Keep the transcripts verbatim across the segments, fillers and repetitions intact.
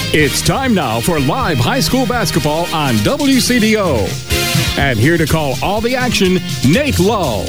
It's time now for live high school basketball on W C D O. And here to call all the action, Nate Lull.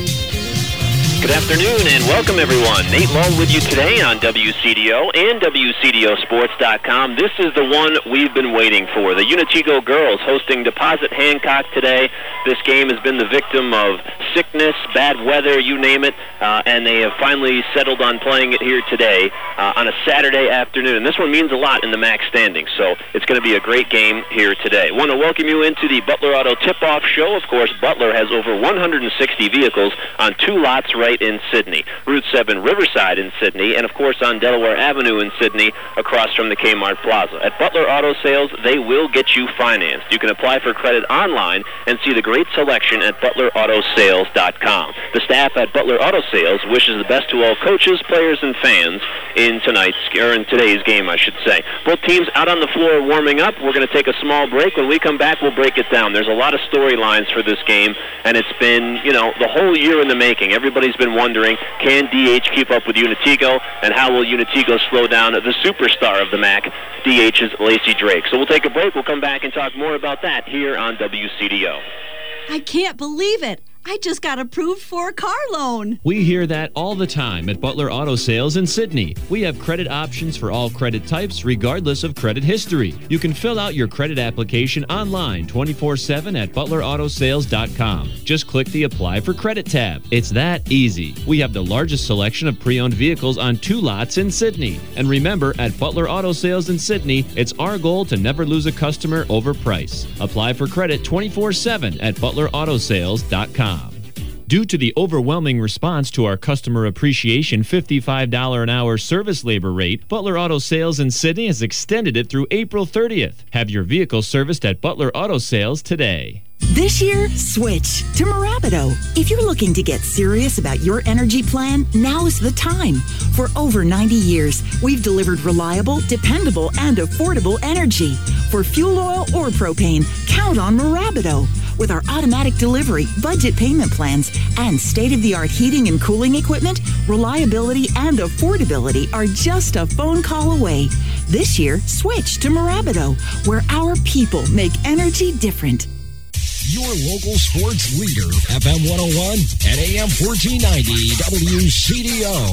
Good afternoon and welcome everyone. Nate Lull with you today on W C D O and W C D O sports dot com. This is the one we've been waiting for. The Unitigo girls hosting Deposit Hancock today. This game has been the victim of sickness, bad weather, you name it, uh, and they have finally settled on playing it here today uh, on a Saturday afternoon. And this one means a lot in the M A C standings, so it's going to be a great game here today. I want to welcome you into the Butler Auto Tip-Off Show. Of course, Butler has over one hundred sixty vehicles on two lots right in Sydney. Route seven Riverside in Sydney, and of course on Delaware Avenue in Sydney across from the Kmart Plaza. At Butler Auto Sales, they will get you financed. You can apply for credit online and see the great selection at butler auto sales dot com. The staff at Butler Auto Sales wishes the best to all coaches, players, and fans in tonight's, or in today's game, I should say. Both teams out on the floor warming up. We're going to take a small break. When we come back, we'll break it down. There's a lot of storylines for this game, and it's been, you know, the whole year in the making. Everybody's been wondering, can D H keep up with Unitigo, and how will Unitigo slow down the superstar of the M A C, D H's Lacey Drake? So we'll take a break. We'll come back and talk more about that here on W C D O. I can't believe it. I just got approved for a car loan. We hear that all the time at Butler Auto Sales in Sydney. We have credit options for all credit types, regardless of credit history. You can fill out your credit application online twenty-four seven at butler auto sales dot com. Just click the Apply for Credit tab. It's that easy. We have the largest selection of pre-owned vehicles on two lots in Sydney. And remember, at Butler Auto Sales in Sydney, it's our goal to never lose a customer over price. Apply for credit twenty-four seven at butler auto sales dot com. Due to the overwhelming response to our customer appreciation fifty-five dollars an hour service labor rate, Butler Auto Sales in Sydney has extended it through April thirtieth. Have your vehicle serviced at Butler Auto Sales today. This year, switch to Mirabido. If you're looking to get serious about your energy plan, now is the time. For over ninety years, we've delivered reliable, dependable, and affordable energy. For fuel oil or propane, count on Mirabido. With our automatic delivery, budget payment plans, and state-of-the-art heating and cooling equipment, reliability and affordability are just a phone call away. This year, switch to Mirabido, where our people make energy different. Your local sports leader, F M one oh one and A M fourteen ninety W C D O.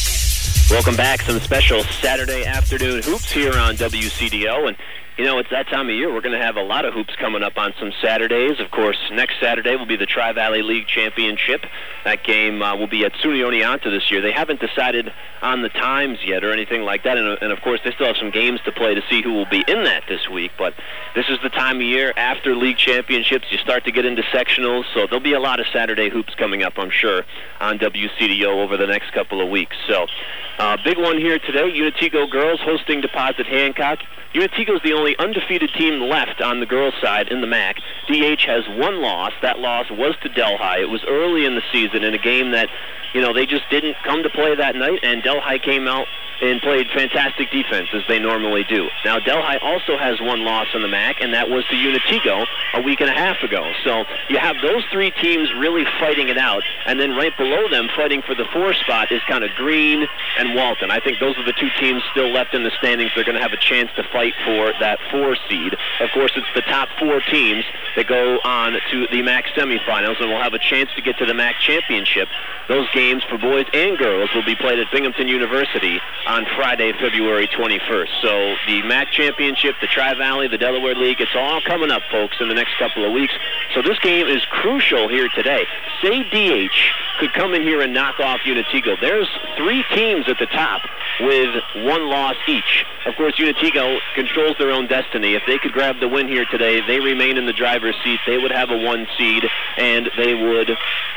Welcome back. Some special Saturday afternoon hoops here on W C D O. And, you know, it's that time of year. We're going to have a lot of hoops coming up on some Saturdays. Of course, next Saturday will be the Tri-Valley League Championship. That game uh, will be at SUNY Oneonta this year. They haven't decided on the times yet or anything like that. And, and, of course, they still have some games to play to see who will be in that this week. But this is the time of year after league championships. You start to get into sectionals. So there'll be a lot of Saturday hoops coming up, I'm sure, on W C D O over the next couple of weeks. So uh, big one here today. Unitigo girls hosting Deposit Hancock. Unitigo is the only undefeated team left on the girls' side in the M A C. D H has one loss. That loss was to Delhi. It was early in the season in a game that, you know, they just didn't come to play that night, and Delhi came out and played fantastic defense, as they normally do. Now, Delhi also has one loss in the M A C, and that was to Unitigo a week and a half ago. So you have those three teams really fighting it out, and then right below them, fighting for the four spot, is kind of Green and Walton. I think those are the two teams still left in the standings. They're going to have a chance to fight for that four seed. Of course, it's the top four teams that go on to the M A C semifinals, and will have a chance to get to the M A C championship. Those games for boys and girls will be played at Binghamton University on Friday, February twenty-first. So the M A C championship, the Tri-Valley, the Delaware League, it's all coming up, folks, in the next couple of weeks. So this game is crucial here today. Say D H could come in here and knock off Unitigo. There's three teams at the top with one loss each. Of course, Unitigo controls their own destiny. If they could grab the win here today, they remain in the driver's seat. They would have a one seed, and they would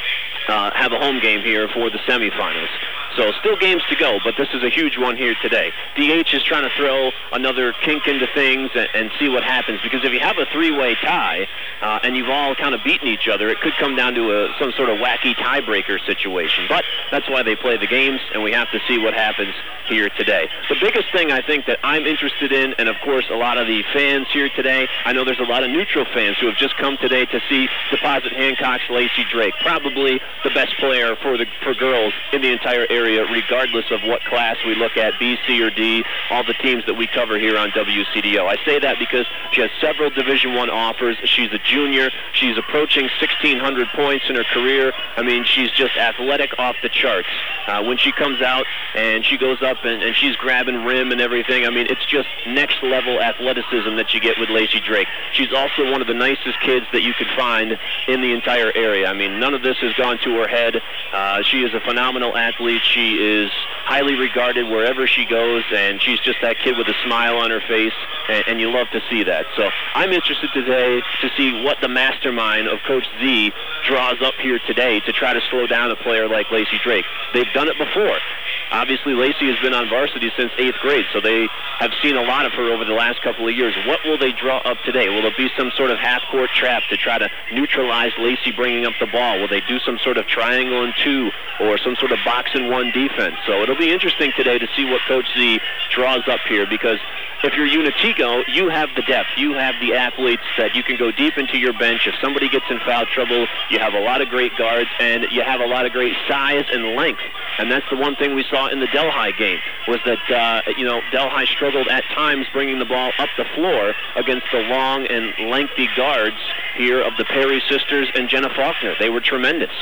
uh, have a home game here for the semifinals. So still games to go, but this is a huge one here today. D H is trying to throw another kink into things and, and see what happens, because if you have a three-way tie uh, and you've all kind of beaten each other, it could come down to a, some sort of wacky tiebreaker situation. But that's why they play the games, and we have to see what happens here today. The biggest thing I think that I'm interested in, and of course a lot of the fans here today, I know there's a lot of neutral fans who have just come today to see Deposit Hancock's Lacey Drake, probably the best player for the for girls in the entire area area, regardless of what class we look at, B, C, or D, all the teams that we cover here on W C D O. I say that because she has several Division I offers. She's a junior. She's approaching sixteen hundred points in her career. I mean, she's just athletic off the charts. Uh, when she comes out and she goes up and, and she's grabbing rim and everything, I mean, it's just next-level athleticism that you get with Lacey Drake. She's also one of the nicest kids that you could find in the entire area. I mean, none of this has gone to her head. Uh, she is a phenomenal athlete. She is highly regarded wherever she goes, and she's just that kid with a smile on her face, and, and you love to see that. So I'm interested today to see what the mastermind of Coach Z draws up here today to try to slow down a player like Lacey Drake. They've done it before. Obviously, Lacey has been on varsity since eighth grade, so they have seen a lot of her over the last couple of years. What will they draw up today? Will it be some sort of half-court trap to try to neutralize Lacey bringing up the ball? Will they do some sort of triangle and two or some sort of box and one defense? So it'll be interesting today to see what Coach Z draws up here, because if you're Unitigo, you have the depth. You have the athletes that you can go deep into your bench. If somebody gets in foul trouble, you have a lot of great guards, and you have a lot of great size and length. And that's the one thing we saw in the Delhi game, was that, uh, you know, Delhi struggled at times bringing the ball up the floor against the long and lengthy guards here of the Perry sisters and Jenna Faulkner. They were tremendous.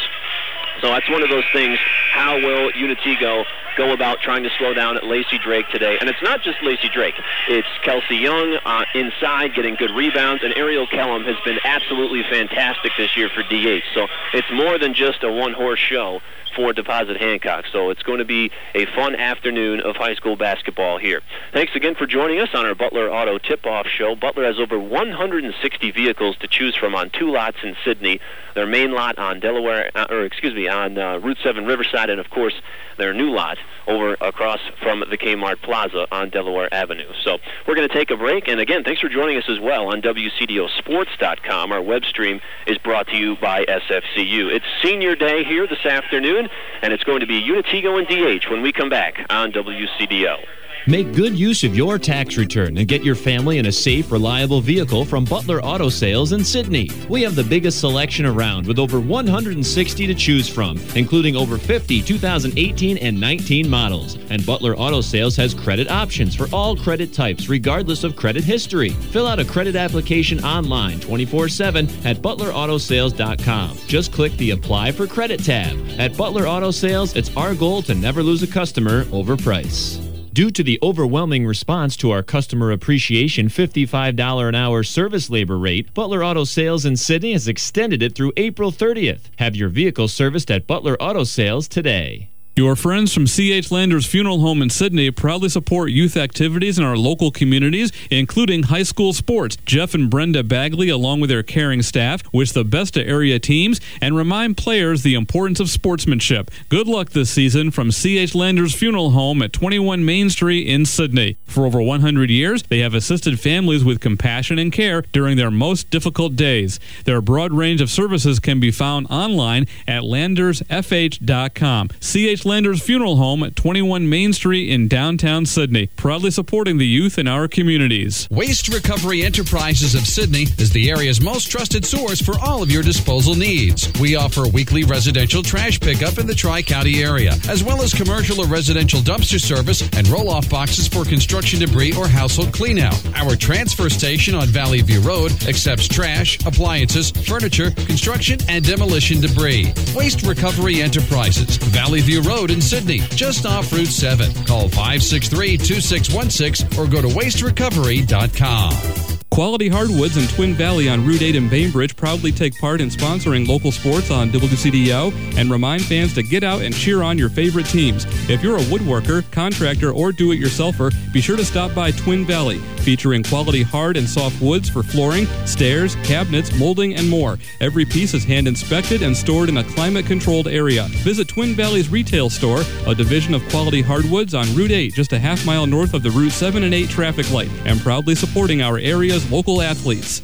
So that's one of those things. How will Unitigo go about trying to slow down at Lacey Drake today? And it's not just Lacey Drake. It's Kelsey Young uh, inside getting good rebounds, and Ariel Kellum has been absolutely fantastic this year for D H. So it's more than just a one-horse show for Deposit Hancock. So it's going to be a fun afternoon of high school basketball here. Thanks again for joining us on our Butler Auto Tip-Off Show. Butler has over one hundred sixty vehicles to choose from on two lots in Sydney. Their main lot on Delaware, uh, or excuse me, on uh, Route seven Riverside, and of course their new lot over across from the Kmart Plaza on Delaware Avenue. So we're going to take a break, and again, thanks for joining us as well on W C D O sports dot com. Our web stream is brought to you by S F C U. It's senior day here this afternoon, and it's going to be Unitigo and D H when we come back on W C D O. Make good use of your tax return and get your family in a safe, reliable vehicle from Butler Auto Sales in Sydney. We have the biggest selection around with over one hundred sixty to choose from, including over fifty two thousand eighteen and nineteen models. And Butler Auto Sales has credit options for all credit types, regardless of credit history. Fill out a credit application online twenty-four seven at butler auto sales dot com. Just click the Apply for Credit tab. At Butler Auto Sales, it's our goal to never lose a customer over price. Due to the overwhelming response to our Customer Appreciation fifty-five dollars an hour service labor rate, Butler Auto Sales in Sydney has extended it through April thirtieth. Have your vehicle serviced at Butler Auto Sales today. Your friends from C H Landers Funeral Home in Sydney proudly support youth activities in our local communities, including high school sports. Jeff and Brenda Bagley, along with their caring staff, wish the best to area teams and remind players the importance of sportsmanship. Good luck this season from C H Landers Funeral Home at twenty-one Main Street in Sydney. For over one hundred years, they have assisted families with compassion and care during their most difficult days. Their broad range of services can be found online at landers f h dot com. C H Landers Funeral Home at twenty-one Main Street in downtown Sydney, proudly supporting the youth in our communities. Waste Recovery Enterprises of Sydney is the area's most trusted source for all of your disposal needs. We offer weekly residential trash pickup in the Tri-County area, as well as commercial or residential dumpster service and roll-off boxes for construction debris or household cleanout. Our transfer station on Valley View Road accepts trash, appliances, furniture, construction, and demolition debris. Waste Recovery Enterprises, Valley View Road in Sydney, just off Route seven. Call five six three, two six one six or go to waste recovery dot com. Quality Hardwoods in Twin Valley on Route eight in Bainbridge proudly take part in sponsoring local sports on W C D O and remind fans to get out and cheer on your favorite teams. If you're a woodworker, contractor, or do-it-yourselfer, be sure to stop by Twin Valley, featuring quality hard and soft woods for flooring, stairs, cabinets, molding, and more. Every piece is hand-inspected and stored in a climate-controlled area. Visit Twin Valley's retail store, a division of Quality Hardwoods on Route eight, just a half mile north of the Route seven and eight traffic light, and proudly supporting our area's local athletes.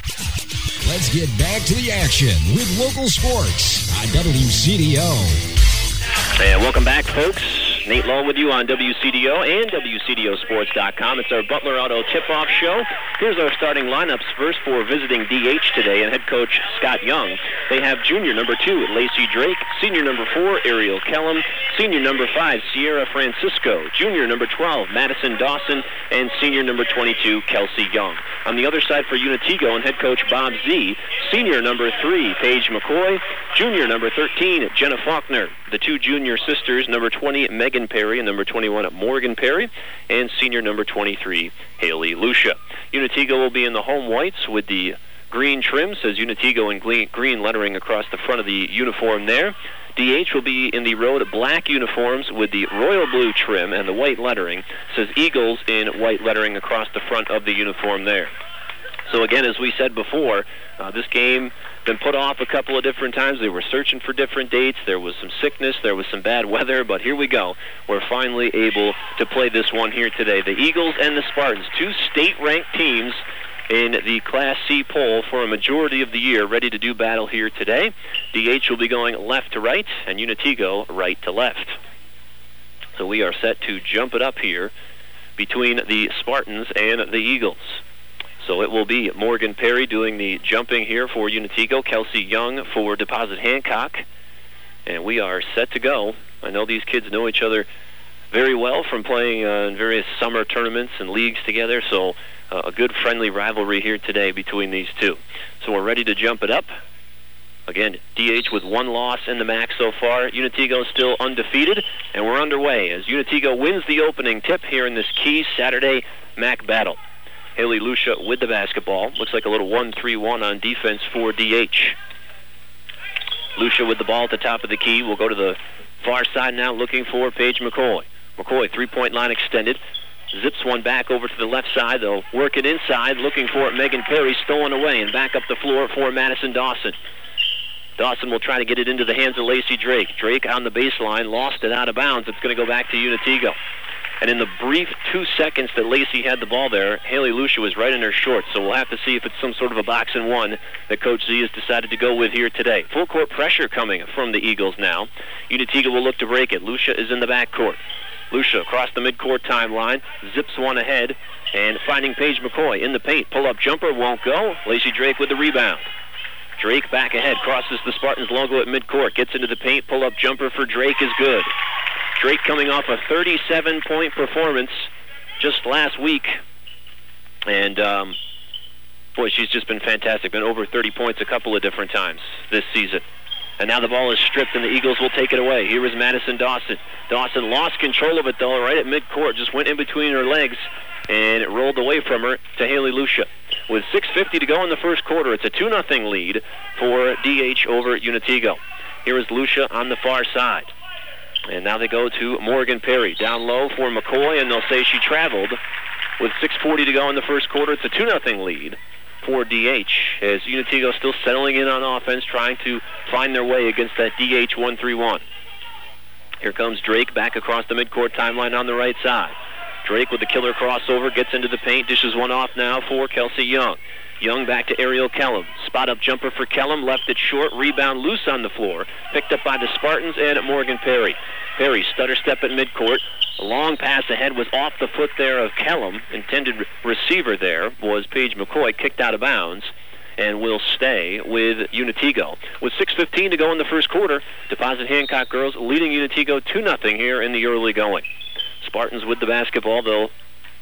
Let's get back to the action with local sports on W C D O. And welcome back, folks. Nate Lowe with you on W C D O and W C D O Sports dot com. It's our Butler Auto Tip-Off Show. Here's our starting lineups first for visiting D H today and head coach Scott Young. They have junior number two, Lacey Drake, senior number four, Ariel Kellum, senior number five, Sierra Francisco, junior number twelve, Madison Dawson, and senior number twenty-two, Kelsey Young. On the other side for Unitego and head coach Bob Z, senior number three, Paige McCoy, junior number thirteen, Jenna Faulkner, the two junior sisters, number twenty, Megan Perry, and number twenty-one, Morgan Perry, and senior number twenty-three, Haley Lucia. Unitego will be in the home whites with the green trim, says Unitego in green lettering across the front of the uniform there. D H will be in the road black uniforms with the royal blue trim and the white lettering, says Eagles in white lettering across the front of the uniform there. So again, as we said before, uh, this game been put off a couple of different times. They were searching for different dates. There was some sickness. There was some bad weather. But here we go. We're finally able to play this one here today. The Eagles and the Spartans, two state-ranked teams in the Class C poll for a majority of the year, ready to do battle here today. D H will be going left to right, and Unitego right to left. So we are set to jump it up here between the Spartans and the Eagles. So it will be Morgan Perry doing the jumping here for Unitego, Kelsey Young for Deposit Hancock, and we are set to go. I know these kids know each other very well from playing uh, in various summer tournaments and leagues together, so uh, a good friendly rivalry here today between these two. So we're ready to jump it up. Again, D H with one loss in the M A C so far. Unitego still undefeated, and we're underway as Unitego wins the opening tip here in this key Saturday M A C battle. Haley Lucia with the basketball. Looks like a little one three one on defense for D H. Lucia with the ball at the top of the key. We'll go to the far side now looking for Paige McCoy. McCoy, three-point line extended. Zips one back over to the left side. They'll work it inside, looking for Megan Perry, stolen away, and back up the floor for Madison Dawson. Dawson will try to get it into the hands of Lacey Drake. Drake on the baseline, lost it out of bounds. It's going to go back to Unitego. And in the brief two seconds that Lacey had the ball there, Haley Lucia was right in her shorts. So we'll have to see if it's some sort of a box and one that Coach Z has decided to go with here today. Full court pressure coming from the Eagles now. Unitego will look to break it. Lucia is in the backcourt. Lucia across the midcourt timeline, zips one ahead, and finding Paige McCoy in the paint. Pull-up jumper won't go. Lacey Drake with the rebound. Drake back ahead, crosses the Spartans logo at midcourt, gets into the paint. Pull-up jumper for Drake is good. Drake coming off a thirty-seven point performance just last week. And, um, boy, she's just been fantastic. Been over thirty points a couple of different times this season. And now the ball is stripped, and the Eagles will take it away. Here is Madison Dawson. Dawson lost control of it, though, right at midcourt. Just went in between her legs, and it rolled away from her to Haley Lucia. With six fifty to go in the first quarter, it's a two nothing lead for D H over Unitego. Here is Lucia on the far side. And now they go to Morgan Perry. Down low for McCoy, and they'll say she traveled. With six forty to go in the first quarter, it's a two nothing lead for D H, as Unitego still settling in on offense, trying to find their way against that D H one three one. Here comes Drake back across the midcourt timeline on the right side. Drake with the killer crossover, gets into the paint, dishes one off now for Kelsey Young. Young back to Ariel Kellum. Spot-up jumper for Kellum, left it short, rebound loose on the floor. Picked up by the Spartans and Morgan Perry. Perry stutter step at midcourt. A long pass ahead was off the foot there of Kellum. Intended receiver there was Paige McCoy, kicked out of bounds, and will stay with Unitego. With six fifteen to go in the first quarter, Deposit Hancock girls leading Unitego two nothing here in the early going. Spartans with the basketball. They'll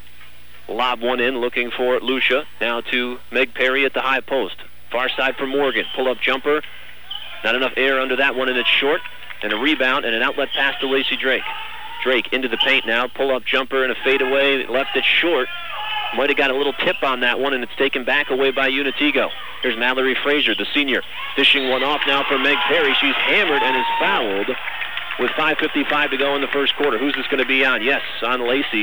lob one in, looking for Lucia. Now to Meg Perry at the high post. Far side for Morgan. Pull-up jumper. Not enough air under that one, and it's short. And a rebound and an outlet pass to Lacey Drake. Drake into the paint now. Pull-up jumper and a fadeaway. Left it short. Might have got a little tip on that one, and it's taken back away by Unitego. Here's Mallory Frazier, the senior, dishing one off now for Meg Perry. She's hammered and is fouled with five fifty-five to go in the first quarter. Who's this going to be on? Yes, on Lacey.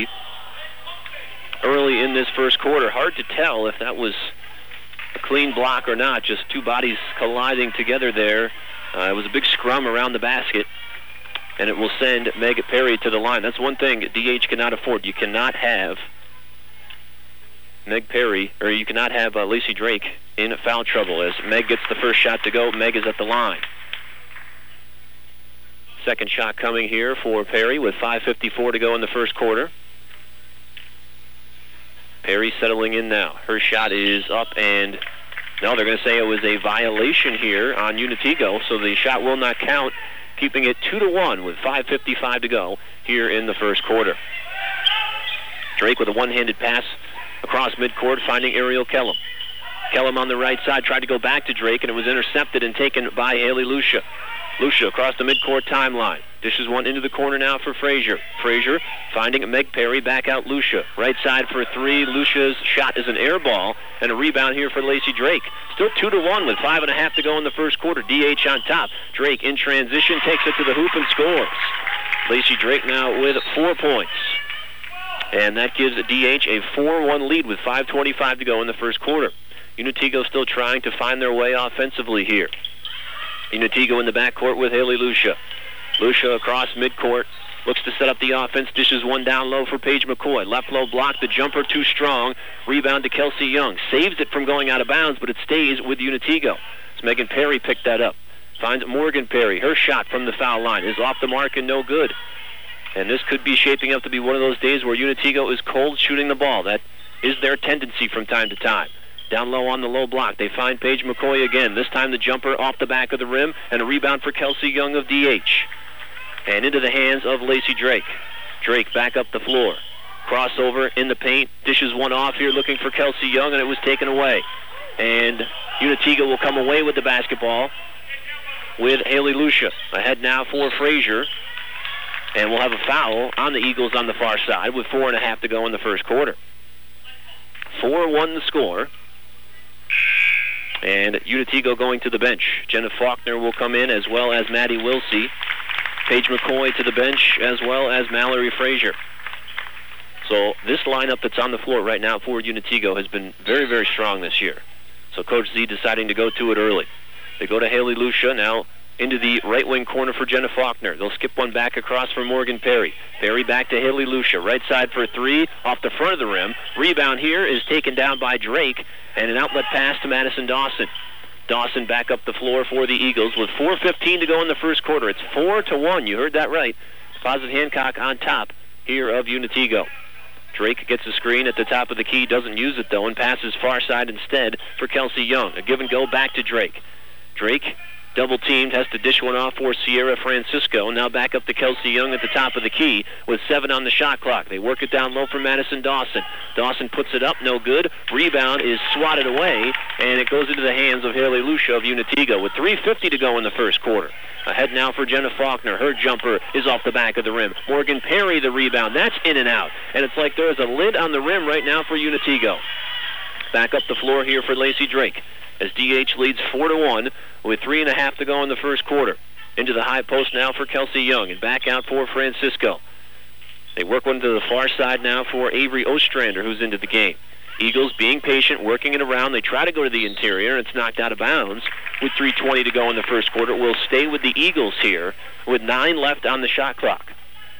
Early in this first quarter. Hard to tell if that was a clean block or not. Just two bodies colliding together there. Uh, it was a big scrum around the basket, and it will send Meg Perry to the line. That's one thing D H cannot afford. You cannot have Meg Perry, or you cannot have uh, Lacey Drake in foul trouble. As Meg gets the first shot to go, Meg is at the line. Second shot coming here for Perry with five fifty-four to go in the first quarter. Perry settling in now. Her shot is up, and no, they're going to say it was a violation here on Unitigo, so the shot will not count, keeping it two to one with five fifty-five to go here in the first quarter. Drake with a one-handed pass across midcourt, finding Ariel Kellum. Kellum on the right side tried to go back to Drake, and it was intercepted and taken by Haley Lucia. Lucia across the midcourt timeline. Dishes one into the corner now for Frazier. Frazier finding Meg Perry, back out Lucia. Right side for three. Lucia's shot is an air ball, and a rebound here for Lacey Drake. Still two to one with five and a half to go in the first quarter. D H on top. Drake in transition, takes it to the hoop and scores. Lacey Drake now with four points. And that gives D H a four one lead with five twenty-five to go in the first quarter. Unitigo still trying to find their way offensively here. Unitigo in the backcourt with Haley Lucia. Lucia across midcourt, looks to set up the offense, dishes one down low for Paige McCoy. Left low block, the jumper too strong. Rebound to Kelsey Young. Saves it from going out of bounds, but it stays with Unitigo. It's Megan Perry picked that up. Finds Morgan Perry. Her shot from the foul line is off the mark and no good. And this could be shaping up to be one of those days where Unitigo is cold shooting the ball. That is their tendency from time to time. Down low on the low block, they find Paige McCoy again. This time the jumper off the back of the rim, and a rebound for Kelsey Young of D H. And into the hands of Lacey Drake. Drake back up the floor. Crossover in the paint, dishes one off here looking for Kelsey Young, and it was taken away. And Unitigo will come away with the basketball with Haley Lucia. Ahead now for Frazier. And we'll have a foul on the Eagles on the far side with four and a half to go in the first quarter. four one the score. And Unitigo going to the bench. Jenna Faulkner will come in, as well as Maddie Wilsey. Paige McCoy to the bench, as well as Mallory Frazier. So this lineup that's on the floor right now for Unitigo has been very, very strong this year. So Coach Z deciding to go to it early. They go to Haley Lucia now into the right wing corner for Jenna Faulkner. They'll skip one back across for Morgan Perry. Perry back to Haley Lucia. Right side for three, off the front of the rim. Rebound here is taken down by Drake, and an outlet pass to Madison Dawson. Dawson back up the floor for the Eagles with four fifteen to go in the first quarter. It's four to one. You heard that right. Deposit Hancock on top here of Unitigo. Drake gets a screen at the top of the key, doesn't use it though, and passes far side instead for Kelsey Young. A give and go back to Drake. Drake double teamed, has to dish one off for Sierra Francisco. Now back up to Kelsey Young at the top of the key with seven on the shot clock. They work it down low for Madison Dawson. Dawson puts it up, no good. Rebound is swatted away, and it goes into the hands of Haley Lucia of Unitigo with three fifty to go in the first quarter. Ahead now for Jenna Faulkner. Her jumper is off the back of the rim. Morgan Perry the rebound. That's in and out. And it's like there's a lid on the rim right now for Unitigo. Back up the floor here for Lacey Drake as D H leads four to one with three and a half to go in the first quarter. Into the high post now for Kelsey Young, and back out for Francisco. They work one to the far side now for Avery Ostrander, who's into the game. Eagles being patient, working it around. They try to go to the interior, and it's knocked out of bounds with three twenty to go in the first quarter. We'll stay with the Eagles here with nine left on the shot clock.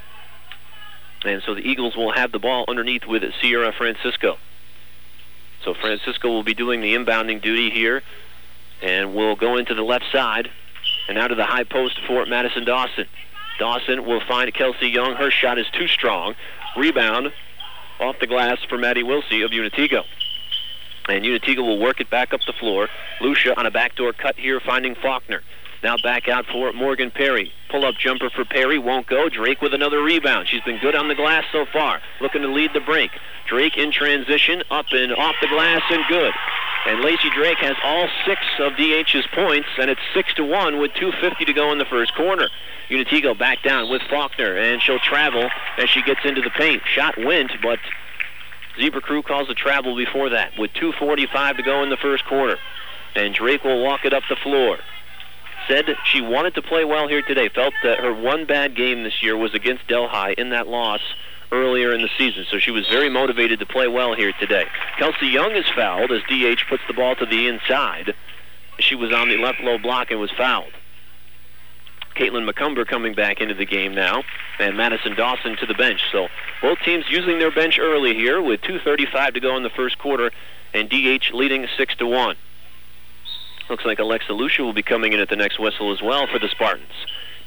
And so the Eagles will have the ball underneath with Sierra Francisco. So Francisco will be doing the inbounding duty here, and will go into the left side and out of the high post for Madison Dawson. Dawson will find Kelsey Young. Her shot is too strong. Rebound off the glass for Maddie Wilsey of Unitigo. And Unitigo will work it back up the floor. Lucia on a backdoor cut here, finding Faulkner. Now back out for Morgan Perry. Pull-up jumper for Perry, won't go. Drake with another rebound. She's been good on the glass so far, looking to lead the break. Drake in transition, up and off the glass, and good. And Lacey Drake has all six of D H's points, and it's six to one with two fifty to go in the first quarter. Unitigo back down with Faulkner, and she'll travel as she gets into the paint. Shot went, but Zebra Crew calls a travel before that with two forty-five to go in the first quarter. And Drake will walk it up the floor. Said she wanted to play well here today. Felt that her one bad game this year was against Delhi in that loss earlier in the season. So she was very motivated to play well here today. Kelsey Young is fouled as D H puts the ball to the inside. She was on the left low block and was fouled. Caitlin McCumber coming back into the game now, and Madison Dawson to the bench. So both teams using their bench early here with two thirty-five to go in the first quarter, and D H leading six to one. Looks like Alexa Lucia will be coming in at the next whistle as well for the Spartans.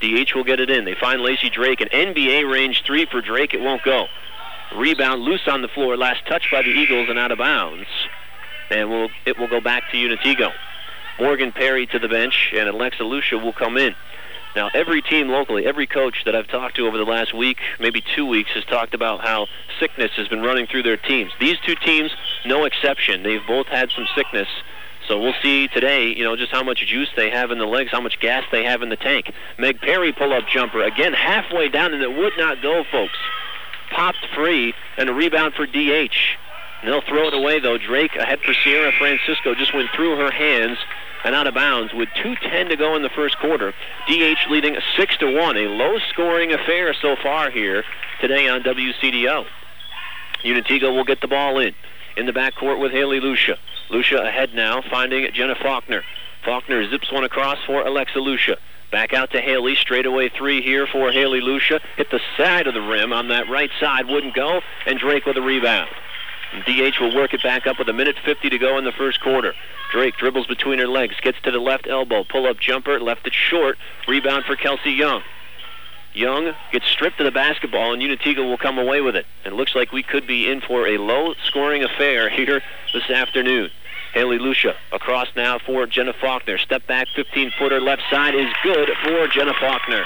D H will get it in. They find Lacey Drake. An N B A range three for Drake. It won't go. Rebound loose on the floor. Last touch by the Eagles and out of bounds. And we'll, it will go back to Unatigo. Morgan Perry to the bench, and Alexa Lucia will come in. Now, every team locally, every coach that I've talked to over the last week, maybe two weeks, has talked about how sickness has been running through their teams. These two teams, no exception. They've both had some sickness. So we'll see today, you know, just how much juice they have in the legs, how much gas they have in the tank. Meg Perry pull-up jumper, again, halfway down, and it would not go, folks. Popped free, and a rebound for D H. And they'll throw it away, though. Drake, ahead for Sierra Francisco, just went through her hands and out of bounds with two ten to go in the first quarter. D H leading six to one, a low-scoring affair so far here today on W C D O. Unatigo will get the ball in. In the backcourt with Haley Lucia. Lucia ahead now, finding Jenna Faulkner. Faulkner zips one across for Alexa Lucia. Back out to Haley, straightaway three here for Haley Lucia. Hit the side of the rim on that right side, wouldn't go, and Drake with a rebound. And D H will work it back up with a minute fifty to go in the first quarter. Drake dribbles between her legs, gets to the left elbow, pull-up jumper, left it short, rebound for Kelsey Young. Young gets stripped of the basketball, and Unatigo will come away with it. And it looks like we could be in for a low-scoring affair here this afternoon. Haley Lucia across now for Jenna Faulkner. Step back, fifteen-footer left side is good for Jenna Faulkner.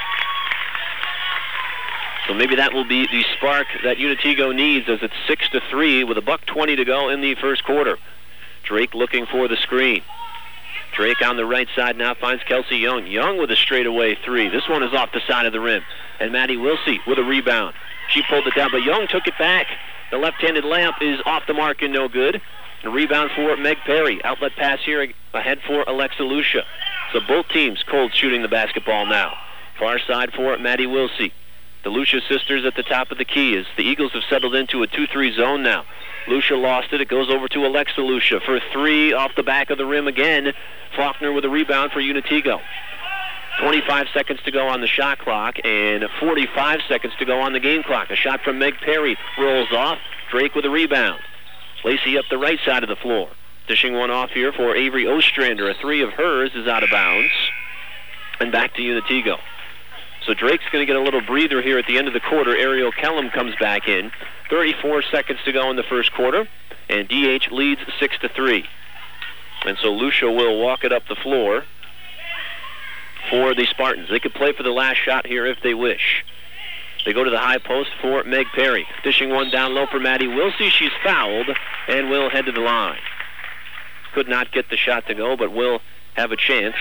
So maybe that will be the spark that Unatigo needs as it's six to three with a buck twenty to go in the first quarter. Drake looking for the screen. Drake on the right side now finds Kelsey Young. Young with a straightaway three. This one is off the side of the rim. And Maddie Wilsey with a rebound. She pulled it down, but Young took it back. The left-handed layup is off the mark and no good. A rebound for Meg Perry. Outlet pass here ahead for Alexa Lucia. So both teams cold shooting the basketball now. Far side for Maddie Wilsey. The Lucia sisters at the top of the key as the Eagles have settled into a two three zone now. Lucia lost it. It goes over to Alexa Lucia for three off the back of the rim again. Faulkner with a rebound for Unatigo. twenty-five seconds to go on the shot clock and forty-five seconds to go on the game clock. A shot from Meg Perry rolls off. Drake with a rebound. Lacey up the right side of the floor. Dishing one off here for Avery Ostrander. A three of hers is out of bounds. And back to Unatigo. So Drake's going to get a little breather here at the end of the quarter. Ariel Kellum comes back in. thirty-four seconds to go in the first quarter. And D H leads six to three. And so Lucia will walk it up the floor for the Spartans. They could play for the last shot here if they wish. They go to the high post for Meg Perry. Dishing one down low for Maddie Wilsey. She's fouled and will head to the line. Could not get the shot to go, but will have a chance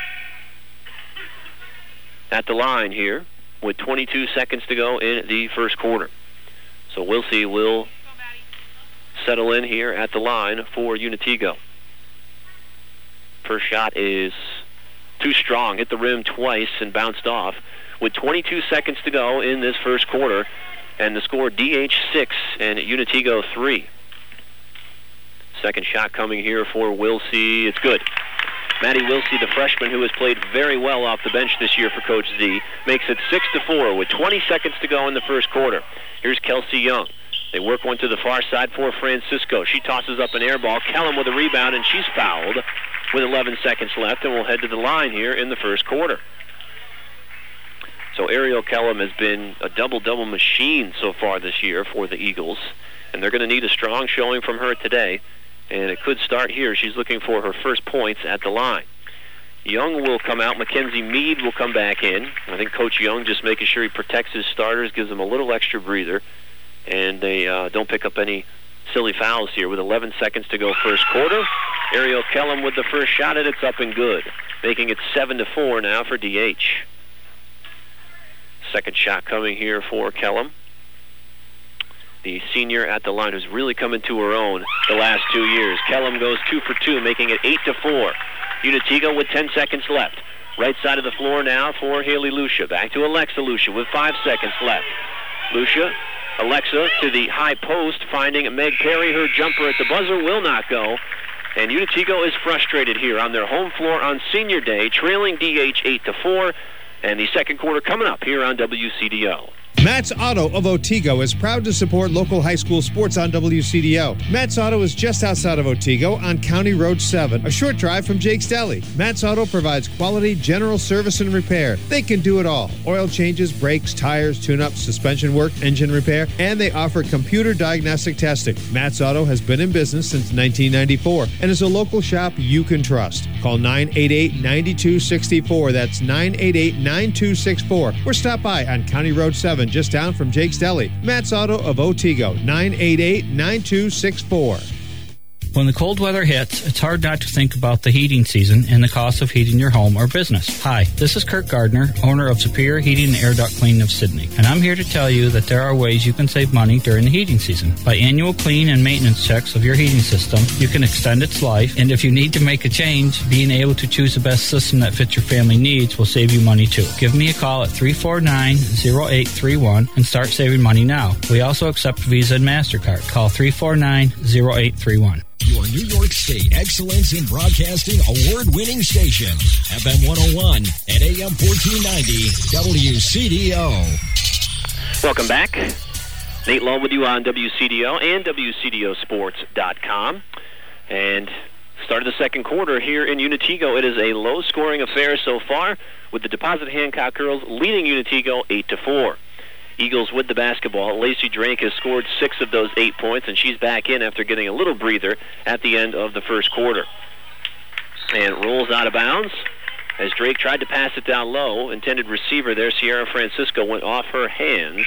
at the line here with twenty-two seconds to go in the first quarter. So Wilsey will settle in here at the line for Unatigo. First shot is too strong. Hit the rim twice and bounced off. With twenty-two seconds to go in this first quarter, and the score D H six and Unatigo three. Second shot coming here for Wilsey. It's good. Maddie Wilsey, the freshman who has played very well off the bench this year for Coach Z, makes it six to four with twenty seconds to go in the first quarter. Here's Kelsey Young. They work one to the far side for Francisco. She tosses up an air ball. Kellum with a rebound, and she's fouled with eleven seconds left, and we'll head to the line here in the first quarter. So Ariel Kellum has been a double-double machine so far this year for the Eagles, and they're going to need a strong showing from her today, and it could start here. She's looking for her first points at the line. Young will come out. Mackenzie Mead will come back in. I think Coach Young just making sure he protects his starters, gives them a little extra breather, and they uh, don't pick up any silly fouls here with eleven seconds to go first quarter. Ariel Kellum with the first shot, and it's up and good, making it seven to four now for D H. Second shot coming here for Kellum, the senior at the line who's really come into her own the last two years. Kellum goes two for two, making it eight to four. Unatigo with ten seconds left. Right side of the floor now for Haley Lucia. Back to Alexa Lucia with five seconds left. Lucia, Alexa to the high post, finding Meg Perry. Her jumper at the buzzer will not go. And Unatigo is frustrated here on their home floor on senior day, trailing D H eight to four. And the second quarter coming up here on W C D O. Matt's Auto of Otsego is proud to support local high school sports on W C D O. Matt's Auto is just outside of Otsego on County Road seven, a short drive from Jake's Deli. Matt's Auto provides quality general service and repair. They can do it all. Oil changes, brakes, tires, tune-ups, suspension work, engine repair, and they offer computer diagnostic testing. Matt's Auto has been in business since nineteen ninety-four and is a local shop you can trust. Call nine eight eight, nine two six four. That's nine eight eight, nine two six four. Or stop by on County Road seven, just down from Jake's Deli. Matt's Auto of Otsego, nine eight eight, nine two six four. When the cold weather hits, it's hard not to think about the heating season and the cost of heating your home or business. Hi, this is Kirk Gardner, owner of Superior Heating and Air Duct Cleaning of Sydney, and I'm here to tell you that there are ways you can save money during the heating season. By annual clean and maintenance checks of your heating system, you can extend its life, and if you need to make a change, being able to choose the best system that fits your family needs will save you money too. Give me a call at three four nine, zero eight three one and start saving money now. We also accept Visa and MasterCard. Call three four nine, zero eight three one. Your New York State Excellence in Broadcasting award-winning station, F M one oh one and A M fourteen ninety W C D O. Welcome back. Nate Lowe with you on W C D O and W C D O sports dot com. And start of the second quarter here in Unitego. It is a low-scoring affair so far, with the Deposit Hancock girls leading Unitego eight to four. Eagles with the basketball. Lacey Drake has scored six of those eight points, and she's back in after getting a little breather at the end of the first quarter. And rolls out of bounds as Drake tried to pass it down low. Intended receiver there, Sierra Francisco, went off her hands.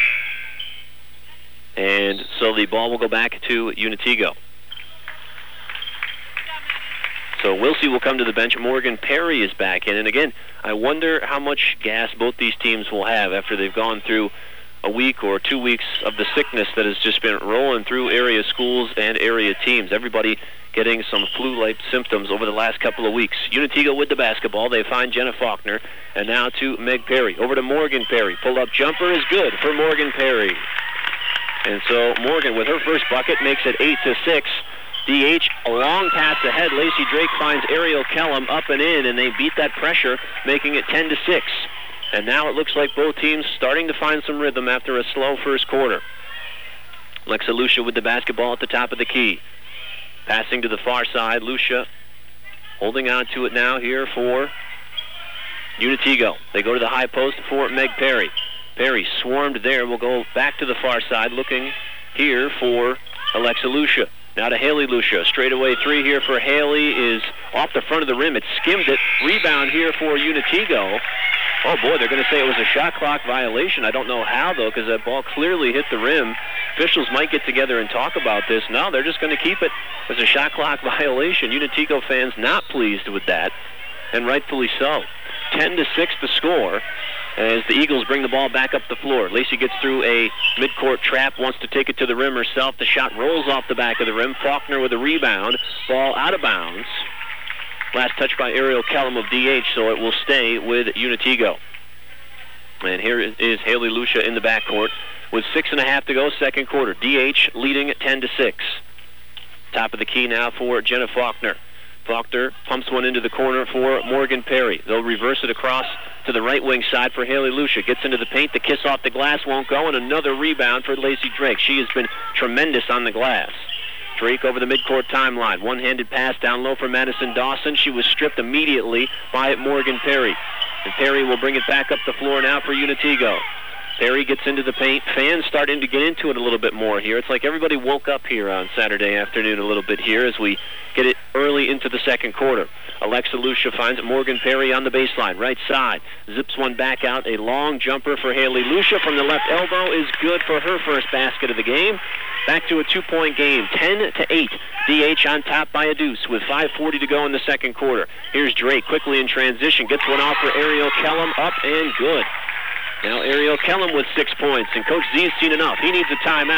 And so the ball will go back to Unitego. So Wilsey will come to the bench. Morgan Perry is back in. And again, I wonder how much gas both these teams will have after they've gone through a week or two weeks of the sickness that has just been rolling through area schools and area teams. Everybody getting some flu-like symptoms over the last couple of weeks. Unitego with the basketball. They find Jenna Faulkner. And now to Meg Perry. Over to Morgan Perry. Pull-up jumper is good for Morgan Perry. And so Morgan, with her first bucket, makes it eight to six. D H, a long pass ahead. Lacey Drake finds Ariel Kellum up and in, and they beat that pressure, making it ten to six. And now it looks like both teams starting to find some rhythm after a slow first quarter. Lexa Lucia with the basketball at the top of the key. Passing to the far side. Lucia holding on to it now here for Unitego. They go to the high post for Meg Perry. Perry swarmed there. Will go back to the far side, looking here for Alexa Lucia. Now to Haley Lucia. Straightaway three here for Haley is off the front of the rim. It skimmed it. Rebound here for Unitego. Oh, boy, they're going to say it was a shot clock violation. I don't know how, though, because that ball clearly hit the rim. Officials might get together and talk about this. No, they're just going to keep it as a shot clock violation. Unitego fans not pleased with that, and rightfully so. ten to six the score as the Eagles bring the ball back up the floor. Lacey gets through a midcourt trap, wants to take it to the rim herself. The shot rolls off the back of the rim. Faulkner with a rebound. Ball out of bounds. Last touch by Ariel Kellum of D H, so it will stay with Unitego. And here is Haley Lucia in the backcourt with six and a half to go, second quarter. D H leading at ten to six. Top of the key now for Jenna Faulkner. Faulkner pumps one into the corner for Morgan Perry. They'll reverse it across to the right wing side for Haley Lucia. Gets into the paint. The kiss off the glass won't go, and another rebound for Lacey Drake. She has been tremendous on the glass. Drake over the midcourt timeline. One-handed pass down low for Madison Dawson. She was stripped immediately by Morgan Perry. And Perry will bring it back up the floor now for Unitego. Perry gets into the paint. Fans starting to get into it a little bit more here. It's like everybody woke up here on Saturday afternoon a little bit here as we get it early into the second quarter. Alexa Lucia finds Morgan Perry on the baseline, right side. Zips one back out. A long jumper for Haley Lucia from the left elbow is good for her first basket of the game. Back to a two-point game, ten to eight. D H on top by a deuce with five forty to go in the second quarter. Here's Drake quickly in transition. Gets one off for Ariel Kellum, up and good. Now Ariel Kellum with six points, and Coach Z's seen enough. He needs a timeout.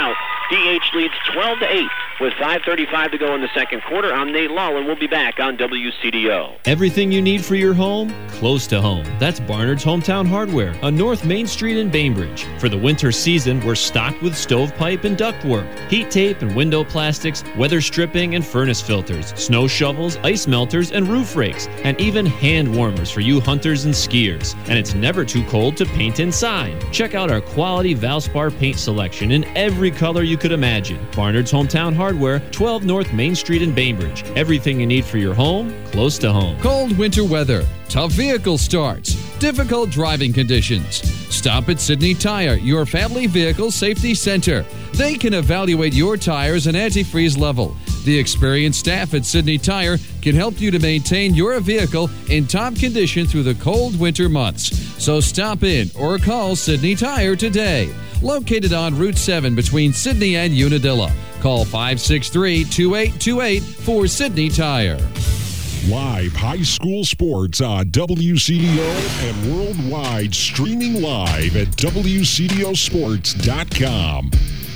D H leads twelve to eight with five thirty-five to go in the second quarter. I'm Nate Law, and we'll be back on W C D O. Everything you need for your home, close to home. That's Barnard's Hometown Hardware on North Main Street in Bainbridge. For the winter season, we're stocked with stovepipe and ductwork, heat tape and window plastics, weather stripping and furnace filters, snow shovels, ice melters, and roof rakes, and even hand warmers for you hunters and skiers. And it's never too cold to paint inside. Check out our quality Valspar paint selection in every color you could imagine. Barnard's Hometown Hardware, twelve North Main Street in Bainbridge. Everything you need for your home, close to home. Cold winter weather, tough vehicle starts, difficult driving conditions. Stop at Sydney Tire, your family vehicle safety center. They can evaluate your tires and antifreeze level. The experienced staff at Sydney Tire can help you to maintain your vehicle in top condition through the cold winter months. So stop in or call Sydney Tire today. Located on Route seven between Sydney and Unadilla. Call five six three, two eight two eight for Sydney Tire. Live high school sports on W C D O and worldwide, streaming live at W C D O sports dot com.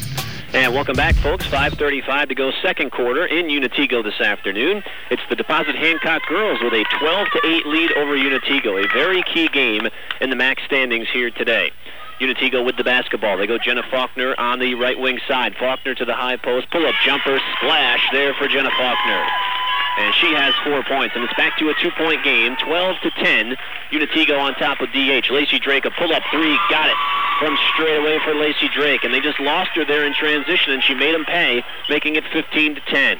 And welcome back, folks. five thirty-five to go second quarter in Unatigo this afternoon. It's the Deposit Hancock girls with a twelve to eight lead over Unatigo, a very key game in the M A C standings here today. Unatigo with the basketball. They go Jenna Faulkner on the right wing side. Faulkner to the high post. Pull-up jumper, splash there for Jenna Faulkner. And she has four points, and it's back to a two-point game, twelve to ten. Unatigo on top of D H. Lacey Drake, a pull-up three, got it from straight away for Lacey Drake, and they just lost her there in transition, and she made them pay, making it fifteen to ten.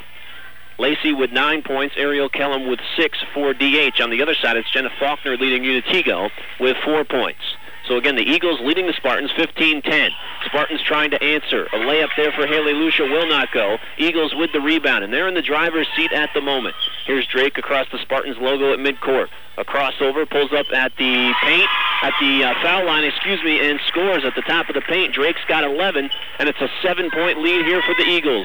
Lacey with nine points, Ariel Kellum with six for D H. On the other side, it's Jenna Faulkner leading Unatigo with four points. So again, the Eagles leading the Spartans fifteen ten. Spartans trying to answer. A layup there for Haley Lucia will not go. Eagles with the rebound, and they're in the driver's seat at the moment. Here's Drake across the Spartans logo at midcourt. A crossover, pulls up at the paint, at the uh, foul line, excuse me, and scores at the top of the paint. Drake's got eleven, and it's a seven-point lead here for the Eagles.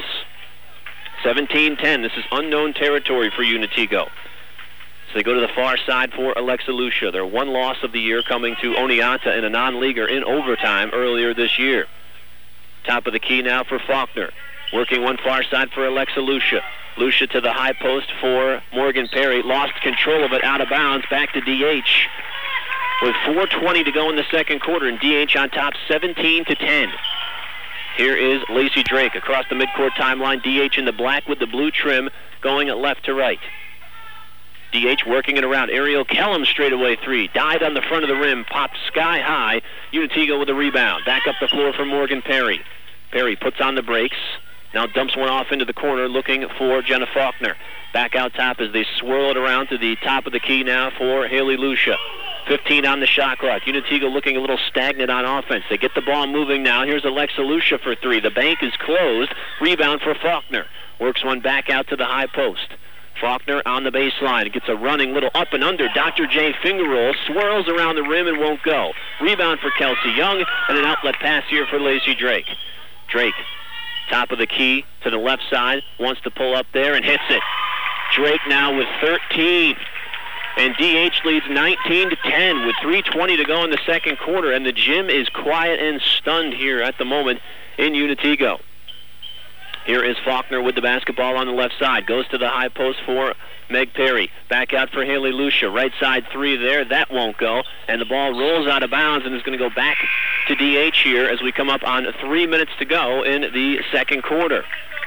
seventeen ten. This is unknown territory for Unatigo. So they go to the far side for Alexa Lucia. Their one loss of the year coming to Oneonta in a non-leaguer in overtime earlier this year. Top of the key now for Faulkner. Working one far side for Alexa Lucia. Lucia to the high post for Morgan Perry. Lost control of it out of bounds. Back to D H. With four twenty to go in the second quarter, and D H on top seventeen to ten. Here is Lacey Drake across the midcourt timeline. D H in the black with the blue trim going left to right. D H working it around. Ariel Kellum straightaway three. Died on the front of the rim. Popped sky high. Unatigo with a rebound. Back up the floor for Morgan Perry. Perry puts on the brakes. Now dumps one off into the corner looking for Jenna Faulkner. Back out top as they swirl it around to the top of the key now for Haley Lucia. fifteen on the shot clock. Unatigo looking a little stagnant on offense. They get the ball moving now. Here's Alexa Lucia for three. The bank is closed. Rebound for Faulkner. Works one back out to the high post. Faulkner on the baseline. Gets a running little up and under. Doctor J finger roll. Swirls around the rim and won't go. Rebound for Kelsey Young. And an outlet pass here for Lacey Drake. Drake, top of the key to the left side. Wants to pull up there and hits it. Drake now with thirteen. And D H leads nineteen to ten with three twenty to go in the second quarter. And the gym is quiet and stunned here at the moment in Unatigo. Here is Faulkner with the basketball on the left side. Goes to the high post for Meg Perry. Back out for Haley Lucia. Right side three there. That won't go. And the ball rolls out of bounds and is going to go back to D H here as we come up on three minutes to go in the second quarter.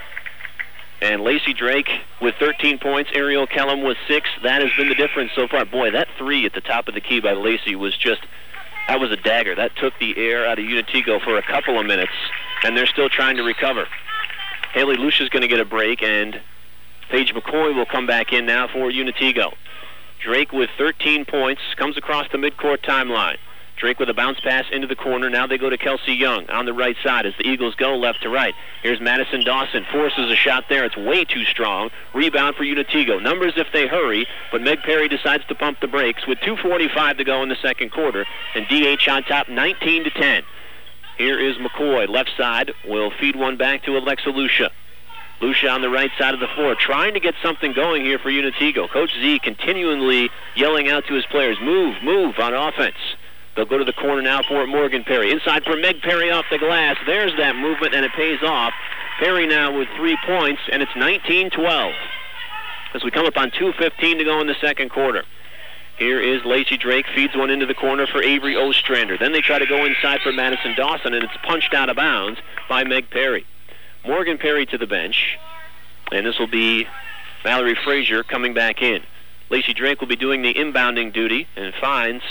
And Lacey Drake with thirteen points. Ariel Kellum with six. That has been the difference so far. Boy, that three at the top of the key by Lacey was just, that was a dagger. That took the air out of Unatigo for a couple of minutes. And they're still trying to recover. Haley Lucia's going to get a break, and Paige McCoy will come back in now for Unatigo. Drake with thirteen points, comes across the midcourt timeline. Drake with a bounce pass into the corner. Now they go to Kelsey Young on the right side as the Eagles go left to right. Here's Madison Dawson. Forces a shot there. It's way too strong. Rebound for Unatigo. Numbers if they hurry, but Meg Perry decides to pump the brakes with two forty-five to go in the second quarter, and D H on top nineteen to ten. Here is McCoy, left side, will feed one back to Alexa Lucia. Lucia on the right side of the floor, trying to get something going here for Unatigo. Coach Z continually yelling out to his players, move, move on offense. They'll go to the corner now for Morgan Perry. Inside for Meg Perry off the glass. There's that movement, and it pays off. Perry now with three points, and it's nineteen twelve. As we come up on two fifteen to go in the second quarter. Here is Lacey Drake, feeds one into the corner for Avery Ostrander. Then they try to go inside for Madison Dawson, and it's punched out of bounds by Meg Perry. Morgan Perry to the bench, and this will be Mallory Frazier coming back in. Lacey Drake will be doing the inbounding duty and finds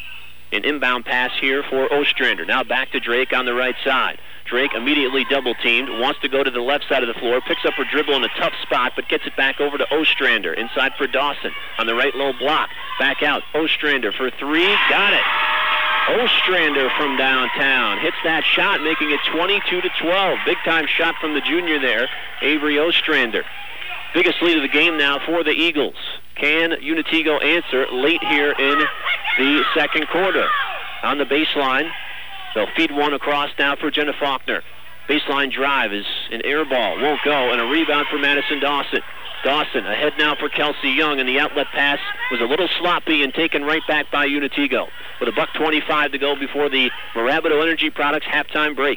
an inbound pass here for Ostrander. Now back to Drake on the right side. Drake immediately double-teamed, wants to go to the left side of the floor, picks up her dribble in a tough spot, but gets it back over to Ostrander. Inside for Dawson on the right low block. Back out. Ostrander for three. Got it. Ostrander from downtown hits that shot, making it twenty-two to twelve. Big-time shot from the junior there, Avery Ostrander. Biggest lead of the game now for the Eagles. Can Unitigo answer late here in the second quarter? On the baseline, they'll feed one across now for Jenna Faulkner. Baseline drive is an air ball, won't go, and a rebound for Madison Dawson. Dawson ahead now for Kelsey Young, and the outlet pass was a little sloppy and taken right back by Unitigo. With a buck twenty-five to go before the Mirabito Energy Products halftime break.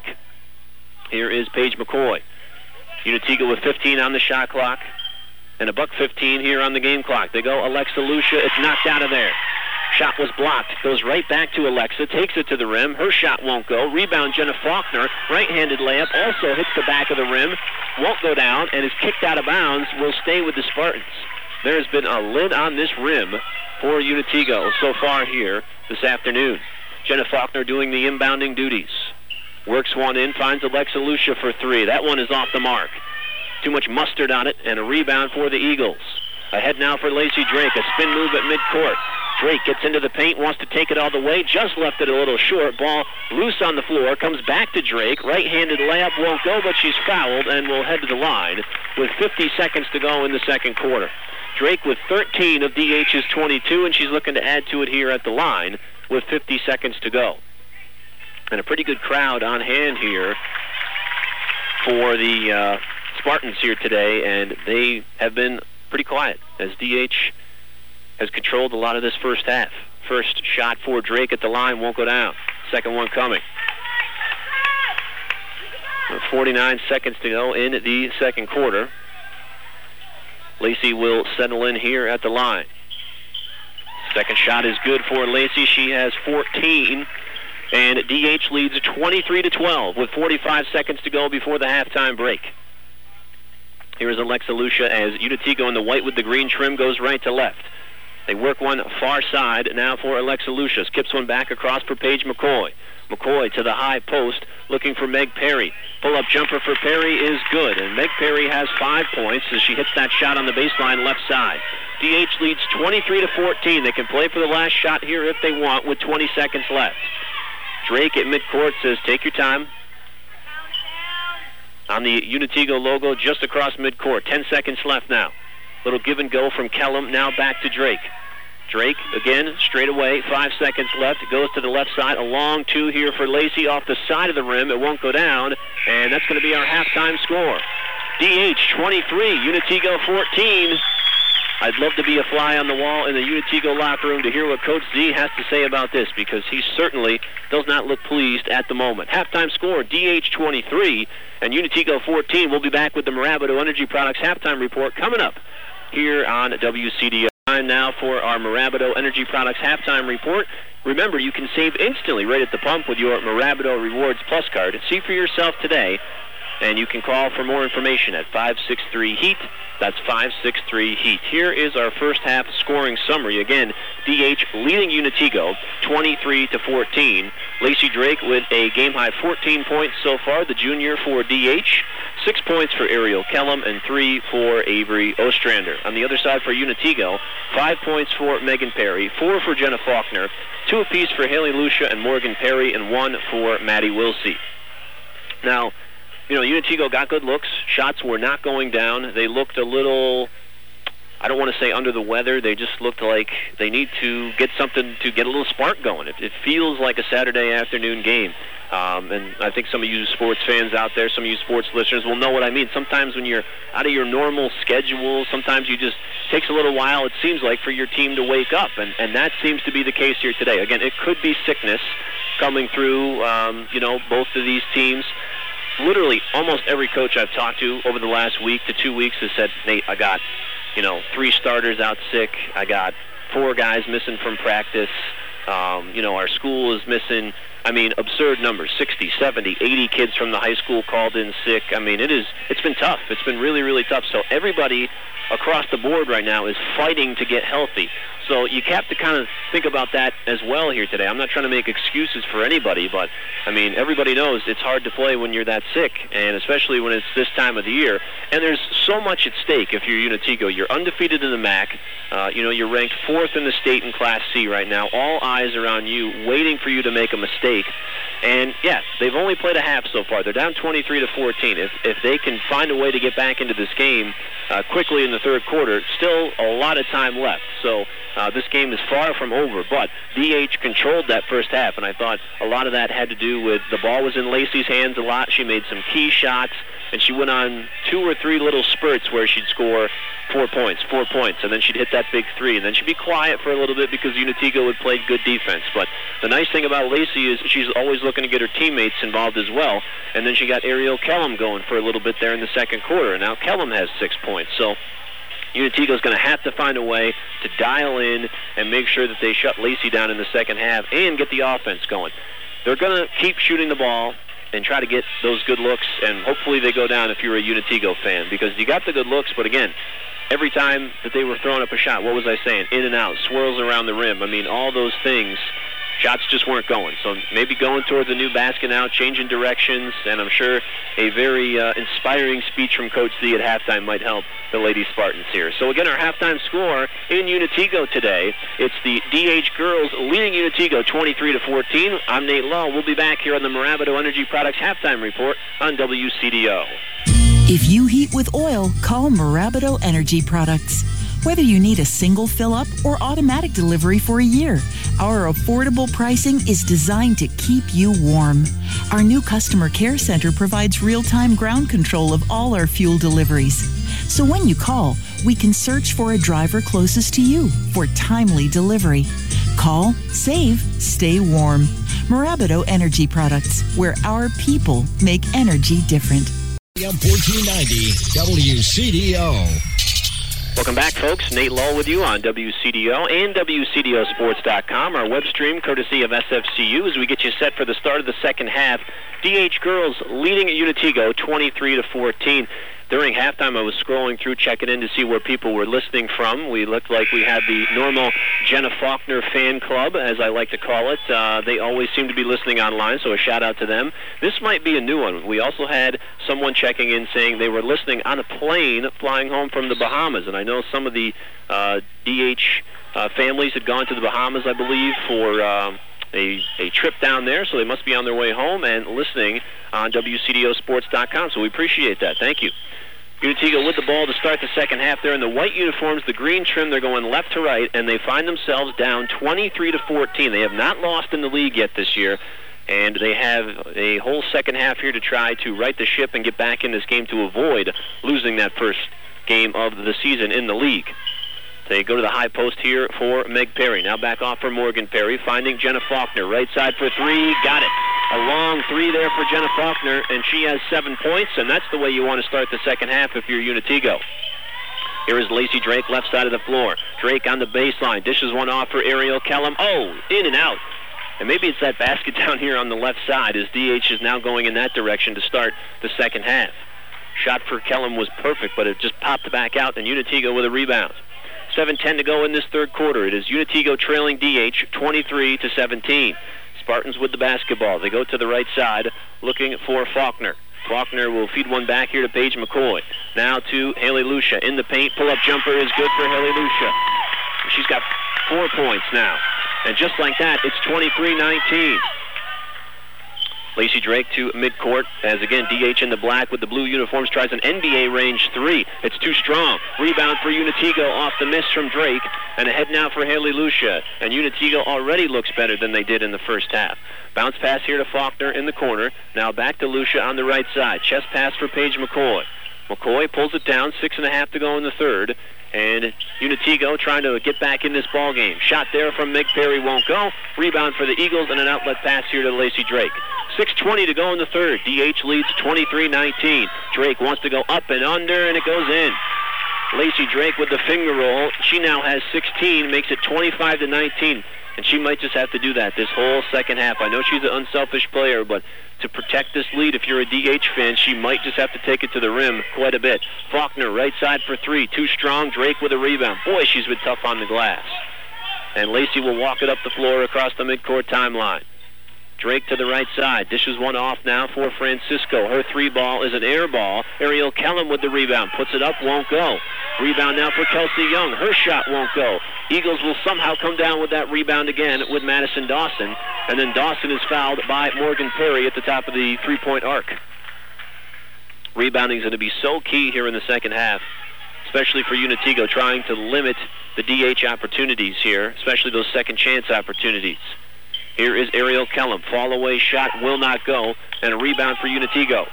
Here is Paige McCoy. Unitigo with fifteen on the shot clock, and a buck fifteen here on the game clock. They go Alexa Lucia. It's knocked out of there. Shot was blocked. Goes right back to Alexa. Takes it to the rim. Her shot won't go. Rebound Jenna Faulkner. Right-handed layup. Also hits the back of the rim. Won't go down and is kicked out of bounds. Will stay with the Spartans. There has been a lid on this rim for Unitigo so far here this afternoon. Jenna Faulkner doing the inbounding duties. Works one in. Finds Alexa Lucia for three. That one is off the mark. Too much mustard on it, and a rebound for the Eagles. Ahead now for Lacey Drake. A spin move at midcourt. Drake gets into the paint, wants to take it all the way, just left it a little short. Ball loose on the floor, comes back to Drake. Right-handed layup won't go, but she's fouled and will head to the line with fifty seconds to go in the second quarter. Drake with thirteen of D H's twenty-two, and she's looking to add to it here at the line with fifty seconds to go. And a pretty good crowd on hand here for the uh, Spartans here today, and they have been pretty quiet as D H has controlled a lot of this first half. First shot for Drake at the line won't go down. Second one coming. forty-nine seconds to go in the second quarter. Lacey will settle in here at the line. Second shot is good for Lacey. She has fourteen, and D H leads twenty-three to twelve with forty-five seconds to go before the halftime break. Here is Alexa Lucia as Unitigo in the white with the green trim goes right to left. They work one far side now for Alexa Lucia. Skips one back across for Paige McCoy. McCoy to the high post looking for Meg Perry. Pull-up jumper for Perry is good, and Meg Perry has five points as she hits that shot on the baseline left side. D H leads twenty-three to fourteen. They can play for the last shot here if they want with twenty seconds left. Drake at midcourt says, take your time. On the Unitigo logo just across midcourt. Ten seconds left now. Little give and go from Kellum. Now back to Drake. Drake again straight away. Five seconds left. Goes to the left side. A long two here for Lacey off the side of the rim. It won't go down. And that's going to be our halftime score. D H twenty-three. Unitigo fourteen. I'd love to be a fly on the wall in the Unitigo locker room to hear what Coach Z has to say about this, because he certainly does not look pleased at the moment. Halftime score, D H twenty-three and Unitigo fourteen. We'll be back with the Mirabito Energy Products halftime report coming up here on W C D O. Time now for our Mirabito Energy Products halftime report. Remember, you can save instantly right at the pump with your Mirabito Rewards Plus card. See for yourself today, and you can call for more information at five six three HEAT. That's five six three HEAT. Here is our first half scoring summary. Again, D H leading Unitigo twenty-three to fourteen. Lacey Drake with a game-high fourteen points so far, the junior for D H. Six points for Ariel Kellum and three for Avery Ostrander. On the other side for Unitigo, five points for Megan Perry, four for Jenna Faulkner, two apiece for Haley Lucia and Morgan Perry, and one for Maddie Wilsey. Now, you know, Unitigo got good looks. Shots were not going down. They looked a little I don't want to say under the weather. They just looked like they need to get something to get a little spark going. It, it feels like a Saturday afternoon game. Um, and I think some of you sports fans out there, some of you sports listeners will know what I mean. Sometimes when you're out of your normal schedule, sometimes you just takes a little while, it seems like, for your team to wake up. And, and that seems to be the case here today. Again, it could be sickness coming through, um, you know, both of these teams. Literally almost every coach I've talked to over the last week to two weeks has said, Nate, I got, you know, three starters out sick. I got four guys missing from practice. Um, you know, our school is missing, I mean, absurd numbers, sixty, seventy, eighty kids from the high school called in sick. I mean, it is, it's been tough. It's been really, really tough. So everybody across the board right now is fighting to get healthy. So you have to kind of think about that as well here today. I'm not trying to make excuses for anybody, but, I mean, everybody knows it's hard to play when you're that sick, and especially when it's this time of the year. And there's so much at stake if you're Unatico. You're undefeated in the M A C. Uh, you know, you're ranked fourth in the state in Class C right now. All eyes are on you, waiting for you to make a mistake. And, yeah, they've only played a half so far. They're down twenty-three to fourteen. If, if they can find a way to get back into this game uh, quickly in the third quarter, still a lot of time left. So uh, this game is far from over. But D H controlled that first half, and I thought a lot of that had to do with the ball was in Lacey's hands a lot. She made some key shots, and she went on two or three little spurts where she'd score four points, four points, and then she'd hit that big three, and then she'd be quiet for a little bit because Unatico had played good defense. But the nice thing about Lacey is she's always looking to get her teammates involved as well, and then she got Ariel Kellum going for a little bit there in the second quarter, and now Kellum has six points. So Unatico's going to have to find a way to dial in and make sure that they shut Lacey down in the second half and get the offense going. They're going to keep shooting the ball and try to get those good looks, and hopefully they go down if you're a Unatico fan, because you got the good looks, but again, every time that they were throwing up a shot, what was I saying? In and out, swirls around the rim. I mean, all those things, shots just weren't going. So maybe going towards a new basket now, changing directions, and I'm sure a very uh, inspiring speech from Coach Z at halftime might help the Lady Spartans here. So again, our halftime score in Unatico today, it's the D H girls leading Unatico twenty-three to fourteen. I'm Nate Lowe. We'll be back here on the Mirabito Energy Products Halftime Report on W C D O. If you heat with oil, call Mirabito Energy Products. Whether you need a single fill-up or automatic delivery for a year, our affordable pricing is designed to keep you warm. Our new customer care center provides real-time ground control of all our fuel deliveries. So when you call, we can search for a driver closest to you for timely delivery. Call, save, stay warm. Mirabito Energy Products, where our people make energy different. A M fourteen ninety W C D O. Welcome back, folks. Nate Lull with you on W C D O and W C D O Sports dot com, our web stream courtesy of S F C U as we get you set for the start of the second half. D H girls leading at Unatico twenty-three to fourteen. During halftime, I was scrolling through, checking in to see where people were listening from. We looked like we had the normal Jenna Faulkner fan club, as I like to call it. Uh, they always seem to be listening online, so a shout-out to them. This might be a new one. We also had someone checking in saying they were listening on a plane flying home from the Bahamas, and I know some of the uh, D H uh, families had gone to the Bahamas, I believe, for uh, a, a trip down there, so they must be on their way home and listening on W C D O Sports dot com, so we appreciate that. Thank you. Unatico with the ball to start the second half. They're in the white uniforms, the green trim. They're going left to right, and they find themselves down twenty-three to fourteen. They have not lost in the league yet this year, and they have a whole second half here to try to right the ship and get back in this game to avoid losing that first game of the season in the league. They go to the high post here for Meg Perry. Now back off for Morgan Perry, finding Jenna Faulkner. Right side for three. Got it. A long three there for Jenna Faulkner, and she has seven points, and that's the way you want to start the second half if you're Unatico. Here is Lacey Drake, left side of the floor. Drake on the baseline. Dishes one off for Ariel Kellum. Oh, in and out. And maybe it's that basket down here on the left side as D H is now going in that direction to start the second half. Shot for Kellum was perfect, but it just popped back out, and Unatico with a rebound. seven ten to go in this third quarter. It is Unatico trailing D H twenty-three to seventeen. Spartans with the basketball. They go to the right side looking for Faulkner. Faulkner will feed one back here to Paige McCoy. Now to Haley Lucia in the paint. Pull-up jumper is good for Haley Lucia. She's got four points now. And just like that, it's twenty-three nineteen. Lacey Drake to midcourt as, again, D H in the black with the blue uniforms tries an N B A range three. It's too strong. Rebound for Unitigo off the miss from Drake, and a head now for Haley Lucia. And Unitigo already looks better than they did in the first half. Bounce pass here to Faulkner in the corner. Now back to Lucia on the right side. Chest pass for Paige McCoy. McCoy pulls it down, six and a half to go in the third. And Unitigo trying to get back in this ball game. Shot there from Meg Perry won't go. Rebound for the Eagles and an outlet pass here to Lacey Drake. six twenty to go in the third. D H leads twenty-three nineteen. Drake wants to go up and under, and it goes in. Lacey Drake with the finger roll. She now has sixteen, makes it twenty-five to nineteen. And she might just have to do that this whole second half. I know she's an unselfish player, but to protect this lead, if you're a D H fan, she might just have to take it to the rim quite a bit. Faulkner, right side for three. Too strong. Drake with a rebound. Boy, she's been tough on the glass. And Lacey will walk it up the floor across the midcourt timeline. Drake to the right side. Dishes one off now for Francisco. Her three ball is an air ball. Ariel Kellum with the rebound. Puts it up, won't go. Rebound now for Kelsey Young. Her shot won't go. Eagles will somehow come down with that rebound again with Madison Dawson. And then Dawson is fouled by Morgan Perry at the top of the three-point arc. Rebounding is going to be so key here in the second half, especially for Unitigo, trying to limit the D H opportunities here, especially those second chance opportunities. Here is Ariel Kellum. Fall away shot will not go, and a rebound for Unitigo.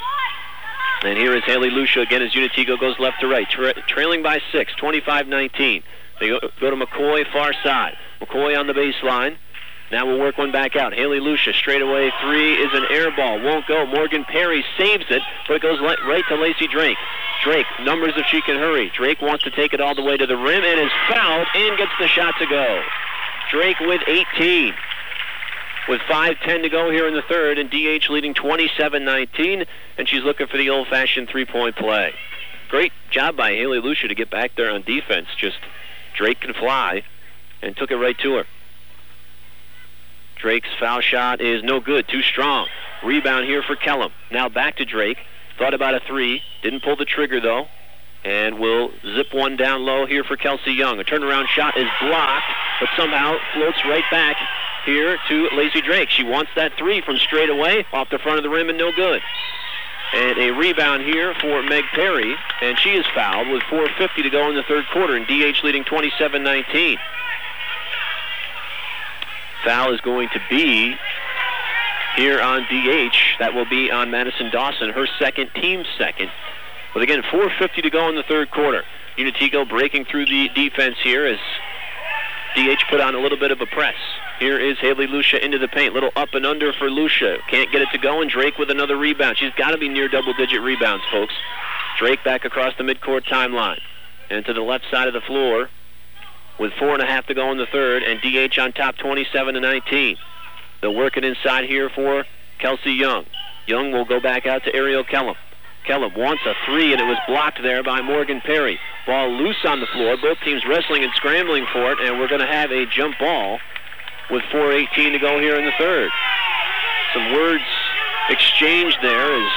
And here is Haley Lucia again as Unitigo goes left to right, tra- trailing by six, twenty-five nineteen. They go, go to McCoy, far side. McCoy on the baseline. Now we'll work one back out. Haley Lucia, straight away three is an air ball. Won't go. Morgan Perry saves it, but it goes le- right to Lacey Drake. Drake, numbers if she can hurry. Drake wants to take it all the way to the rim and is fouled and gets the shot to go. Drake with eighteen. With five ten to go here in the third, and D H leading twenty-seven nineteen, and she's looking for the old-fashioned three-point play. Great job by Haley Lucia to get back there on defense. Just Drake can fly, and took it right to her. Drake's foul shot is no good, too strong. Rebound here for Kellum. Now back to Drake. Thought about a three, didn't pull the trigger though, and will zip one down low here for Kelsey Young. A turnaround shot is blocked, but somehow floats right back here to Lacey Drake. She wants that three from straight away, off the front of the rim and no good. And a rebound here for Meg Perry, and she is fouled with four fifty to go in the third quarter, and D H leading twenty-seven nineteen. Foul is going to be here on D H. That will be on Madison Dawson, her second, team second. But again, four fifty to go in the third quarter. Unitigo breaking through the defense here as D H put on a little bit of a press. Here is Haley Lucia into the paint. Little up and under for Lucia. Can't get it to go, and Drake with another rebound. She's got to be near double-digit rebounds, folks. Drake back across the midcourt timeline. And to the left side of the floor with four and a half to go in the third, and D H on top twenty-seven to nineteen. They'll work it inside here for Kelsey Young. Young will go back out to Ariel Kellum. Kellum wants a three, and it was blocked there by Morgan Perry. Ball loose on the floor. Both teams wrestling and scrambling for it, and we're going to have a jump ball with four eighteen to go here in the third. Some words exchanged there as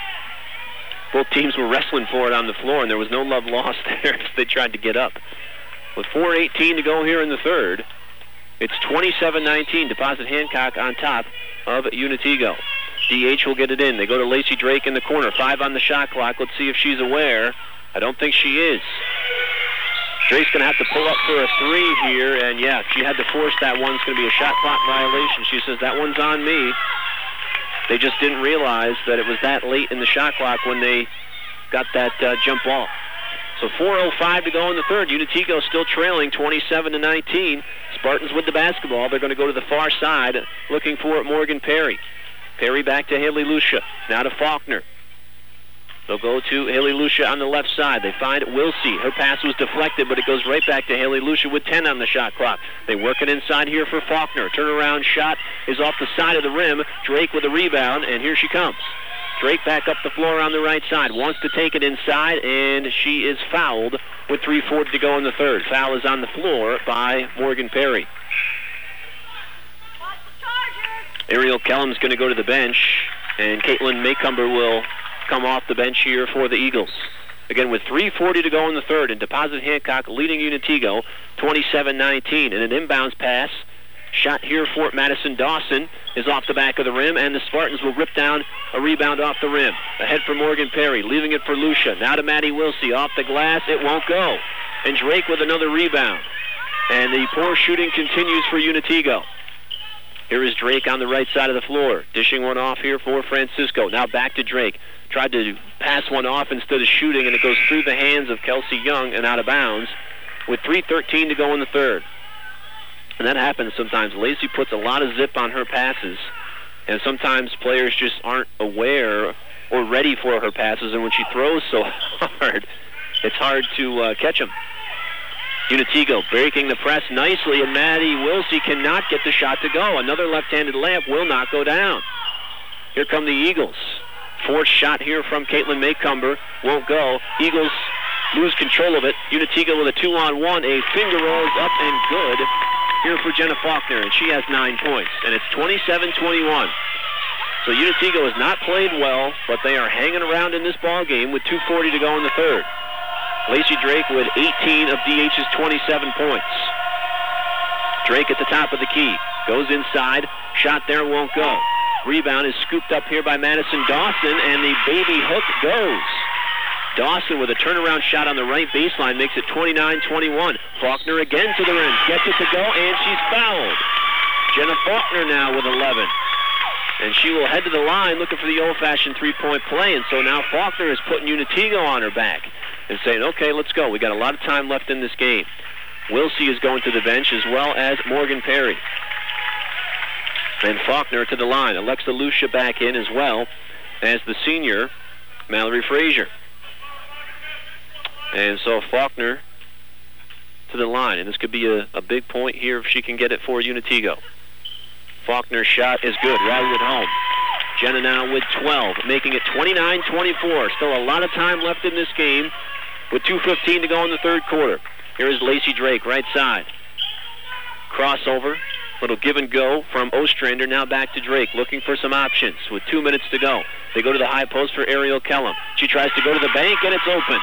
both teams were wrestling for it on the floor, and there was no love lost there as they tried to get up. With four eighteen to go here in the third, it's twenty-seven nineteen. Deposit Hancock on top of Unitigo. D H will get it in. They go to Lacey Drake in the corner. Five on the shot clock. Let's see if she's aware. I don't think she is. Drake's going to have to pull up for a three here, and yeah, if she had to force that one, it's going to be a shot clock violation. She says, that one's on me. They just didn't realize that it was that late in the shot clock when they got that uh, jump ball. So four oh five to go in the third. Unitigo still trailing twenty-seven to nineteen. Spartans with the basketball. They're going to go to the far side looking for Morgan Perry. Perry back to Haley Lucia. Now to Faulkner. They'll go to Haley Lucia on the left side. They find Wilsey. Her pass was deflected, but it goes right back to Haley Lucia with ten on the shot clock. They work it inside here for Faulkner. Turnaround shot is off the side of the rim. Drake with a rebound, and here she comes. Drake back up the floor on the right side. Wants to take it inside, and she is fouled with three forty to go in the third. Foul is on the floor by Morgan Perry. Ariel Kellum's going to go to the bench, and Caitlin Maycumber will come off the bench here for the Eagles. Again, with three forty to go in the third, and Deposit Hancock leading Unitigo twenty-seven nineteen. And an inbounds pass Shot here for Madison Dawson is off the back of the rim, and the Spartans will rip down a rebound off the rim. Ahead for Morgan Perry, leaving it for Lucia. Now to Maddie Wilsey, off the glass, it won't go. And Drake with another rebound. And the poor shooting continues for Unitigo. Here is Drake on the right side of the floor, dishing one off here for Francisco. Now back to Drake. Tried to pass one off instead of shooting, and it goes through the hands of Kelsey Young and out of bounds with three thirteen to go in the third. And that happens sometimes. Lacey puts a lot of zip on her passes, and sometimes players just aren't aware or ready for her passes, and when she throws so hard, it's hard to uh, catch them. Unitigo breaking the press nicely, and Maddie Wilsey cannot get the shot to go. Another left-handed layup will not go down. Here come the Eagles. Fourth shot here from Caitlin Maycumber. Won't go. Eagles lose control of it. Unitigo with a two-on-one. A finger roll is up and good here for Jenna Faulkner, and she has nine points. And it's twenty-seven twenty-one. So Unitigo has not played well, but they are hanging around in this ball game with two forty to go in the third. Lacey Drake with eighteen of D H's twenty-seven points. Drake at the top of the key. Goes inside. Shot there won't go. Rebound is scooped up here by Madison Dawson, and the baby hook goes. Dawson with a turnaround shot on the right baseline makes it twenty-nine twenty-one. Faulkner again to the rim. Gets it to go, and she's fouled. Jenna Faulkner now with eleven. And she will head to the line looking for the old-fashioned three-point play. And so now Faulkner is putting Unitigo on her back and saying, okay, let's go. We got a lot of time left in this game. Wilsey is going to the bench as well as Morgan Perry. And Faulkner to the line. Alexa Lucia back in as well as the senior, Mallory Frazier. And so Faulkner to the line. And this could be a, a big point here if she can get it for Unitigo. Faulkner's shot is good. Routed it home. Jenna now with twelve, making it twenty-nine twenty-four. Still a lot of time left in this game with two fifteen to go in the third quarter. Here is Lacey Drake, right side. Crossover. Little give and go from Ostrander. Now back to Drake, looking for some options with two minutes to go. They go to the high post for Ariel Kellum. She tries to go to the bank, and it's open.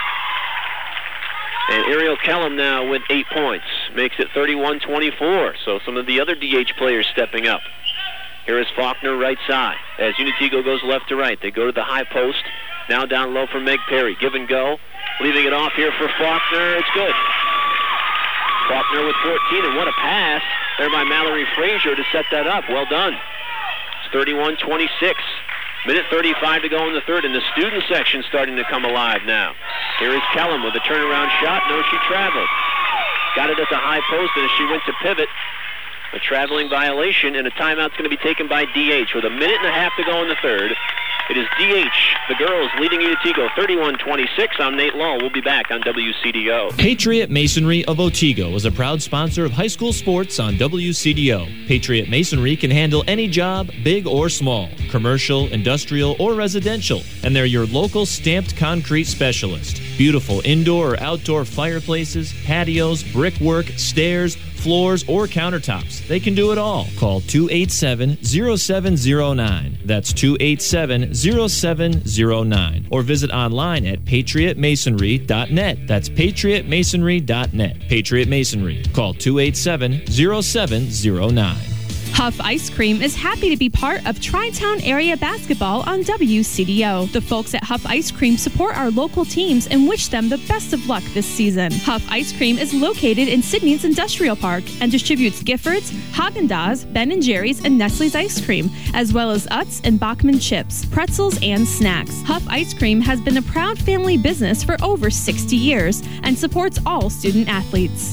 And Ariel Kellum now with eight points. Makes it thirty-one twenty-four. So some of the other D H players stepping up. Here is Faulkner right side. As Unitigo goes left to right. They go to the high post. Now down low for Meg Perry. Give and go. Leaving it off here for Faulkner. It's good. Faulkner with fourteen, and what a pass there by Mallory Frazier to set that up. Well done. It's thirty-one twenty-six. Minute thirty-five to go in the third, and the student section starting to come alive now. Here is Kellum with a turnaround shot. No, she traveled. Got it at the high post, and as she went to pivot, a traveling violation, and a timeout's going to be taken by D H with a minute and a half to go in the third. It is D H, the girls, leading Unitigo thirty-one twenty-six. I'm Nate Law. We'll be back on W C D O. Patriot Masonry of Otsego is a proud sponsor of high school sports on W C D O. Patriot Masonry can handle any job, big or small, commercial, industrial, or residential, and they're your local stamped concrete specialist. Beautiful indoor or outdoor fireplaces, patios, brickwork, stairs, floors, or countertops. They can do it all. Call two eight seven, zero seven zero nine. That's two eight seven, zero seven zero nine. Or visit online at patriot masonry dot net. That's patriot masonry dot net. Patriot Masonry. Call two eight seven, zero seven zero nine. Huff Ice Cream is happy to be part of Tri-Town Area Basketball on W C D O. The folks at Huff Ice Cream support our local teams and wish them the best of luck this season. Huff Ice Cream is located in Sydney's Industrial Park and distributes Giffords, Haagen-Dazs, Ben and Jerry's, and Nestle's ice cream, as well as Utz and Bachman chips, pretzels, and snacks. Huff Ice Cream has been a proud family business for over sixty years and supports all student athletes.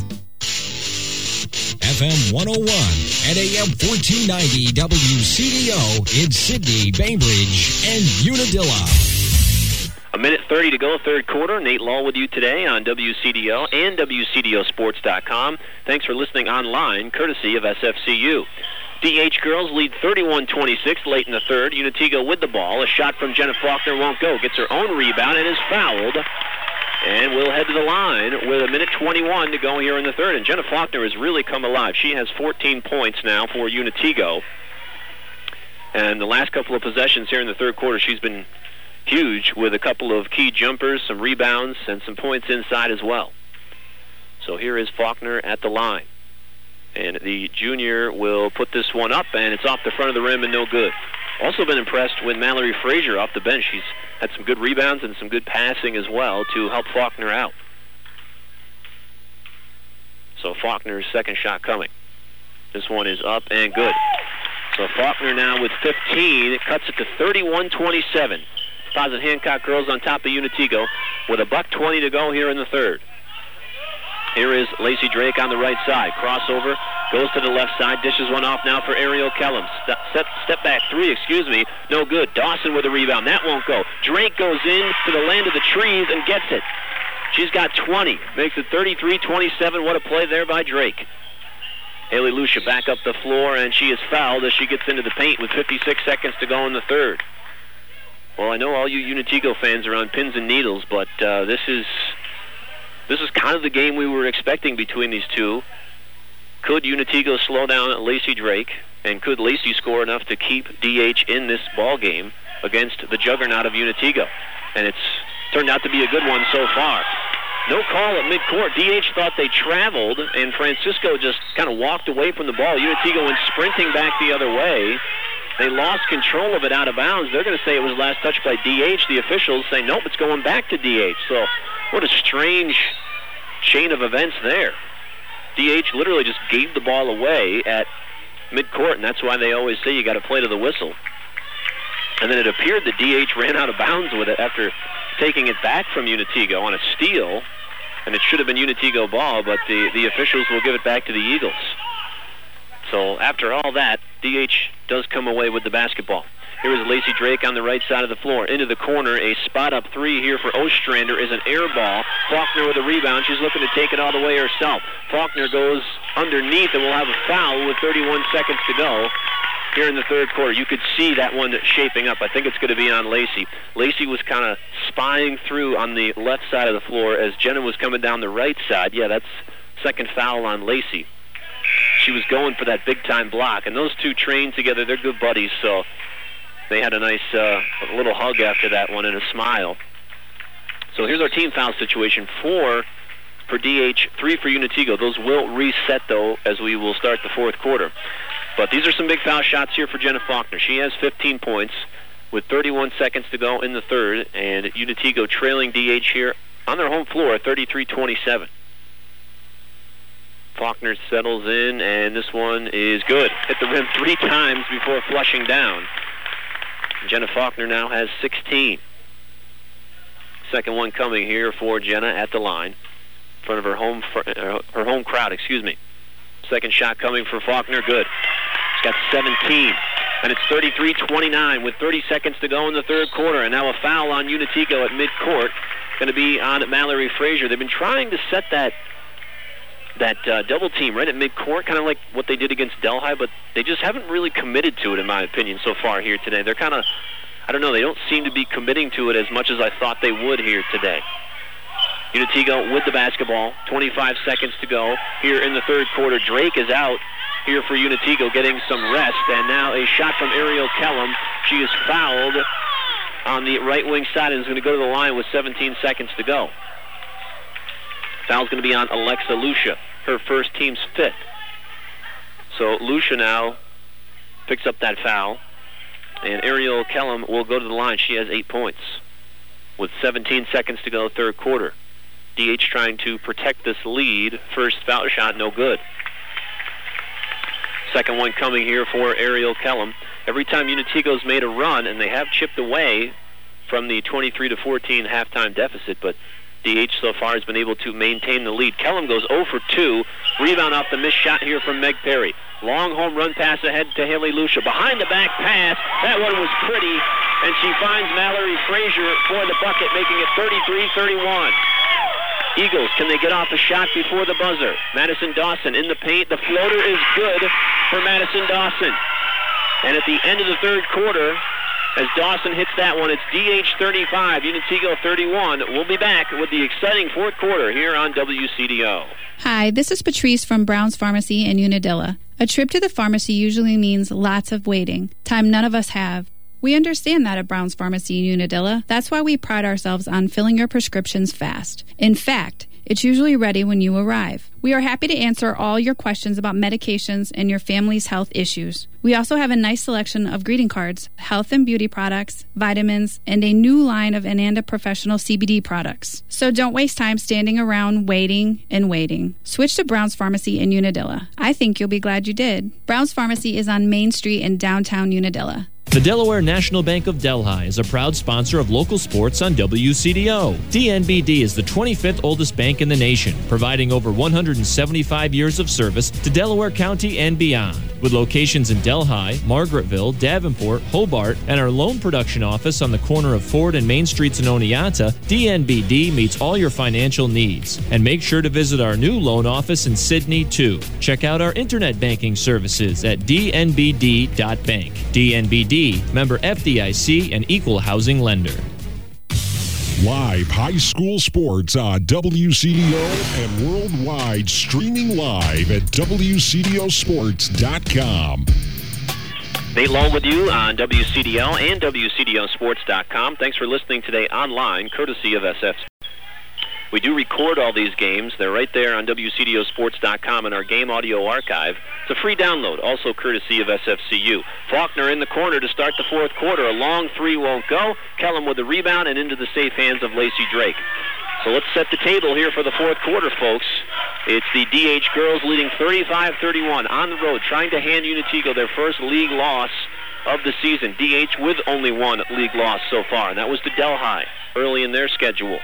F M one oh one and A M fourteen ninety W C D O in Sydney, Bainbridge, and Unadilla. A minute thirty to go, third quarter. Nate Law with you today on W C D O and W C D O sports dot com. Thanks for listening online, courtesy of S F C U. D H girls lead thirty-one twenty-six late in the third. Unitigo with the ball. A shot from Jenna Faulkner won't go. Gets her own rebound and is fouled. And we'll head to the line with a minute twenty-one to go here in the third. And Jenna Faulkner has really come alive. She has fourteen points now for Unitigo. And the last couple of possessions here in the third quarter, she's been huge with a couple of key jumpers, some rebounds, and some points inside as well. So here is Faulkner at the line. And the junior will put this one up, and it's off the front of the rim and no good. Also been impressed with Mallory Frazier off the bench. She's had some good rebounds and some good passing as well to help Faulkner out. So Faulkner's second shot coming. This one is up and good. So Faulkner now with fifteen. It cuts it to thirty-one twenty-seven. Deposit Hancock girls on top of Unitigo with a buck twenty to go here in the third. Here is Lacey Drake on the right side. Crossover, goes to the left side, dishes one off now for Ariel Kellum. Step, step, step back three, excuse me, no good. Dawson with a rebound, that won't go. Drake goes in to the land of the trees and gets it. She's got twenty, makes it thirty-three twenty-seven. What a play there by Drake. Haley Lucia back up the floor, and she is fouled as she gets into the paint with fifty-six seconds to go in the third. Well, I know all you Unitigo fans are on pins and needles, but uh, this is this is kind of the game we were expecting between these two. Could Unitigo slow down Lacey Drake, and could Lacey score enough to keep D H in this ball game against the juggernaut of Unitigo? And it's turned out to be a good one so far. No call at midcourt. D H thought they traveled, and Francisco just kind of walked away from the ball. Unitigo went sprinting back the other way. They lost control of it out of bounds. They're going to say it was last touched by D H. The officials say, nope, it's going back to D H. So what a strange chain of events there. D H literally just gave the ball away at midcourt, and that's why they always say you got to play to the whistle. And then it appeared that D H ran out of bounds with it after taking it back from Unitigo on a steal, and it should have been Unitigo ball, but the, the officials will give it back to the Eagles. So after all that, D H does come away with the basketball. Here is Lacey Drake on the right side of the floor. Into the corner, a spot-up three here for Ostrander is an air ball. Faulkner with a rebound. She's looking to take it all the way herself. Faulkner goes underneath and will have a foul with thirty-one seconds to go here in the third quarter. You could see that one shaping up. I think it's going to be on Lacey. Lacey was kind of spying through on the left side of the floor as Jenna was coming down the right side. Yeah, that's second foul on Lacey. She was going for that big-time block, and those two trained together. They're good buddies, so they had a nice uh, little hug after that one and a smile. So here's our team foul situation. Four for D H, three for Unitigo. Those will reset, though, as we will start the fourth quarter. But these are some big foul shots here for Jenna Faulkner. She has fifteen points with thirty-one seconds to go in the third, and Unitigo trailing D H here on their home floor, thirty-three twenty-seven. Faulkner settles in, and this one is good. Hit the rim three times before flushing down. Jenna Faulkner now has sixteen. Second one coming here for Jenna at the line, in front of her home fr- uh, her home crowd. Excuse me. Second shot coming for Faulkner, good. She's got seventeen, and it's thirty-three twenty-nine with thirty seconds to go in the third quarter. And now a foul on Unitigo at midcourt, going to be on Mallory Frazier. They've been trying to set that that uh, double team right at midcourt, kind of like what they did against Delhi, but they just haven't really committed to it, in my opinion, so far here today. They're kind of, I don't know, they don't seem to be committing to it as much as I thought they would here today. Unitigo with the basketball, twenty-five seconds to go here in the third quarter. Drake is out here for Unitigo, getting some rest, and now a shot from Ariel Kellum. She is fouled on the right wing side and is going to go to the line with seventeen seconds to go. Foul's going to be on Alexa Lucia, her first team's fifth. So Lucia now picks up that foul, and Ariel Kellum will go to the line. She has eight points with seventeen seconds to go third quarter. D H trying to protect this lead. First foul shot, no good. Second one coming here for Ariel Kellum. Every time Unitigo's made a run, and they have chipped away from the twenty-three to fourteen halftime deficit, but D H so far has been able to maintain the lead. Kellum goes zero for two. Rebound off the missed shot here from Meg Perry. Long home run pass ahead to Haley Lucia. Behind the back pass. That one was pretty, and she finds Mallory Frazier for the bucket, making it thirty-three thirty-one. Eagles, can they get off a shot before the buzzer? Madison Dawson in the paint. The floater is good for Madison Dawson. And at the end of the third quarter, as Dawson hits that one, it's D H thirty-five, Unitigo thirty-one. We'll be back with the exciting fourth quarter here on W C D O. Hi, this is Patrice from Brown's Pharmacy in Unadilla. A trip to the pharmacy usually means lots of waiting, time none of us have. We understand that at Brown's Pharmacy in Unadilla. That's why we pride ourselves on filling your prescriptions fast. In fact, It's usually ready when you arrive. We are happy to answer all your questions about medications and your family's health issues. We also have a nice selection of greeting cards, health and beauty products, vitamins, and a new line of Ananda Professional C B D products. So don't waste time standing around waiting and waiting. Switch to Brown's Pharmacy in Unadilla. I think you'll be glad you did. Brown's Pharmacy is on Main Street in downtown Unadilla. The Delaware National Bank of Delhi is a proud sponsor of local sports on W C D O. D N B D is the twenty-fifth oldest bank in the nation, providing over one hundred seventy-five years of service to Delaware County and beyond. With locations in Delhi, Margaretville, Davenport, Hobart, and our loan production office on the corner of Ford and Main Streets in Oneonta, D N B D meets all your financial needs. And make sure to visit our new loan office in Sydney, too. Check out our internet banking services at d n b d dot bank. D N B D, member F D I C, and equal housing lender. Live high school sports on W C D O and worldwide, streaming live at w c d o sports dot com. Nate Long with you on W C D O and w c d o sports dot com. Thanks for listening today online, courtesy of S F. We do record all these games. They're right there on w c d o sports dot com in our game audio archive. It's a free download, also courtesy of S F C U. Faulkner in the corner to start the fourth quarter. A long three won't go. Kellum with the rebound and into the safe hands of Lacey Drake. So let's set the table here for the fourth quarter, folks. It's the D H girls leading thirty-five thirty-one on the road, trying to hand Unitigo their first league loss of the season. D H with only one league loss so far, and that was to Delhi early in their schedule.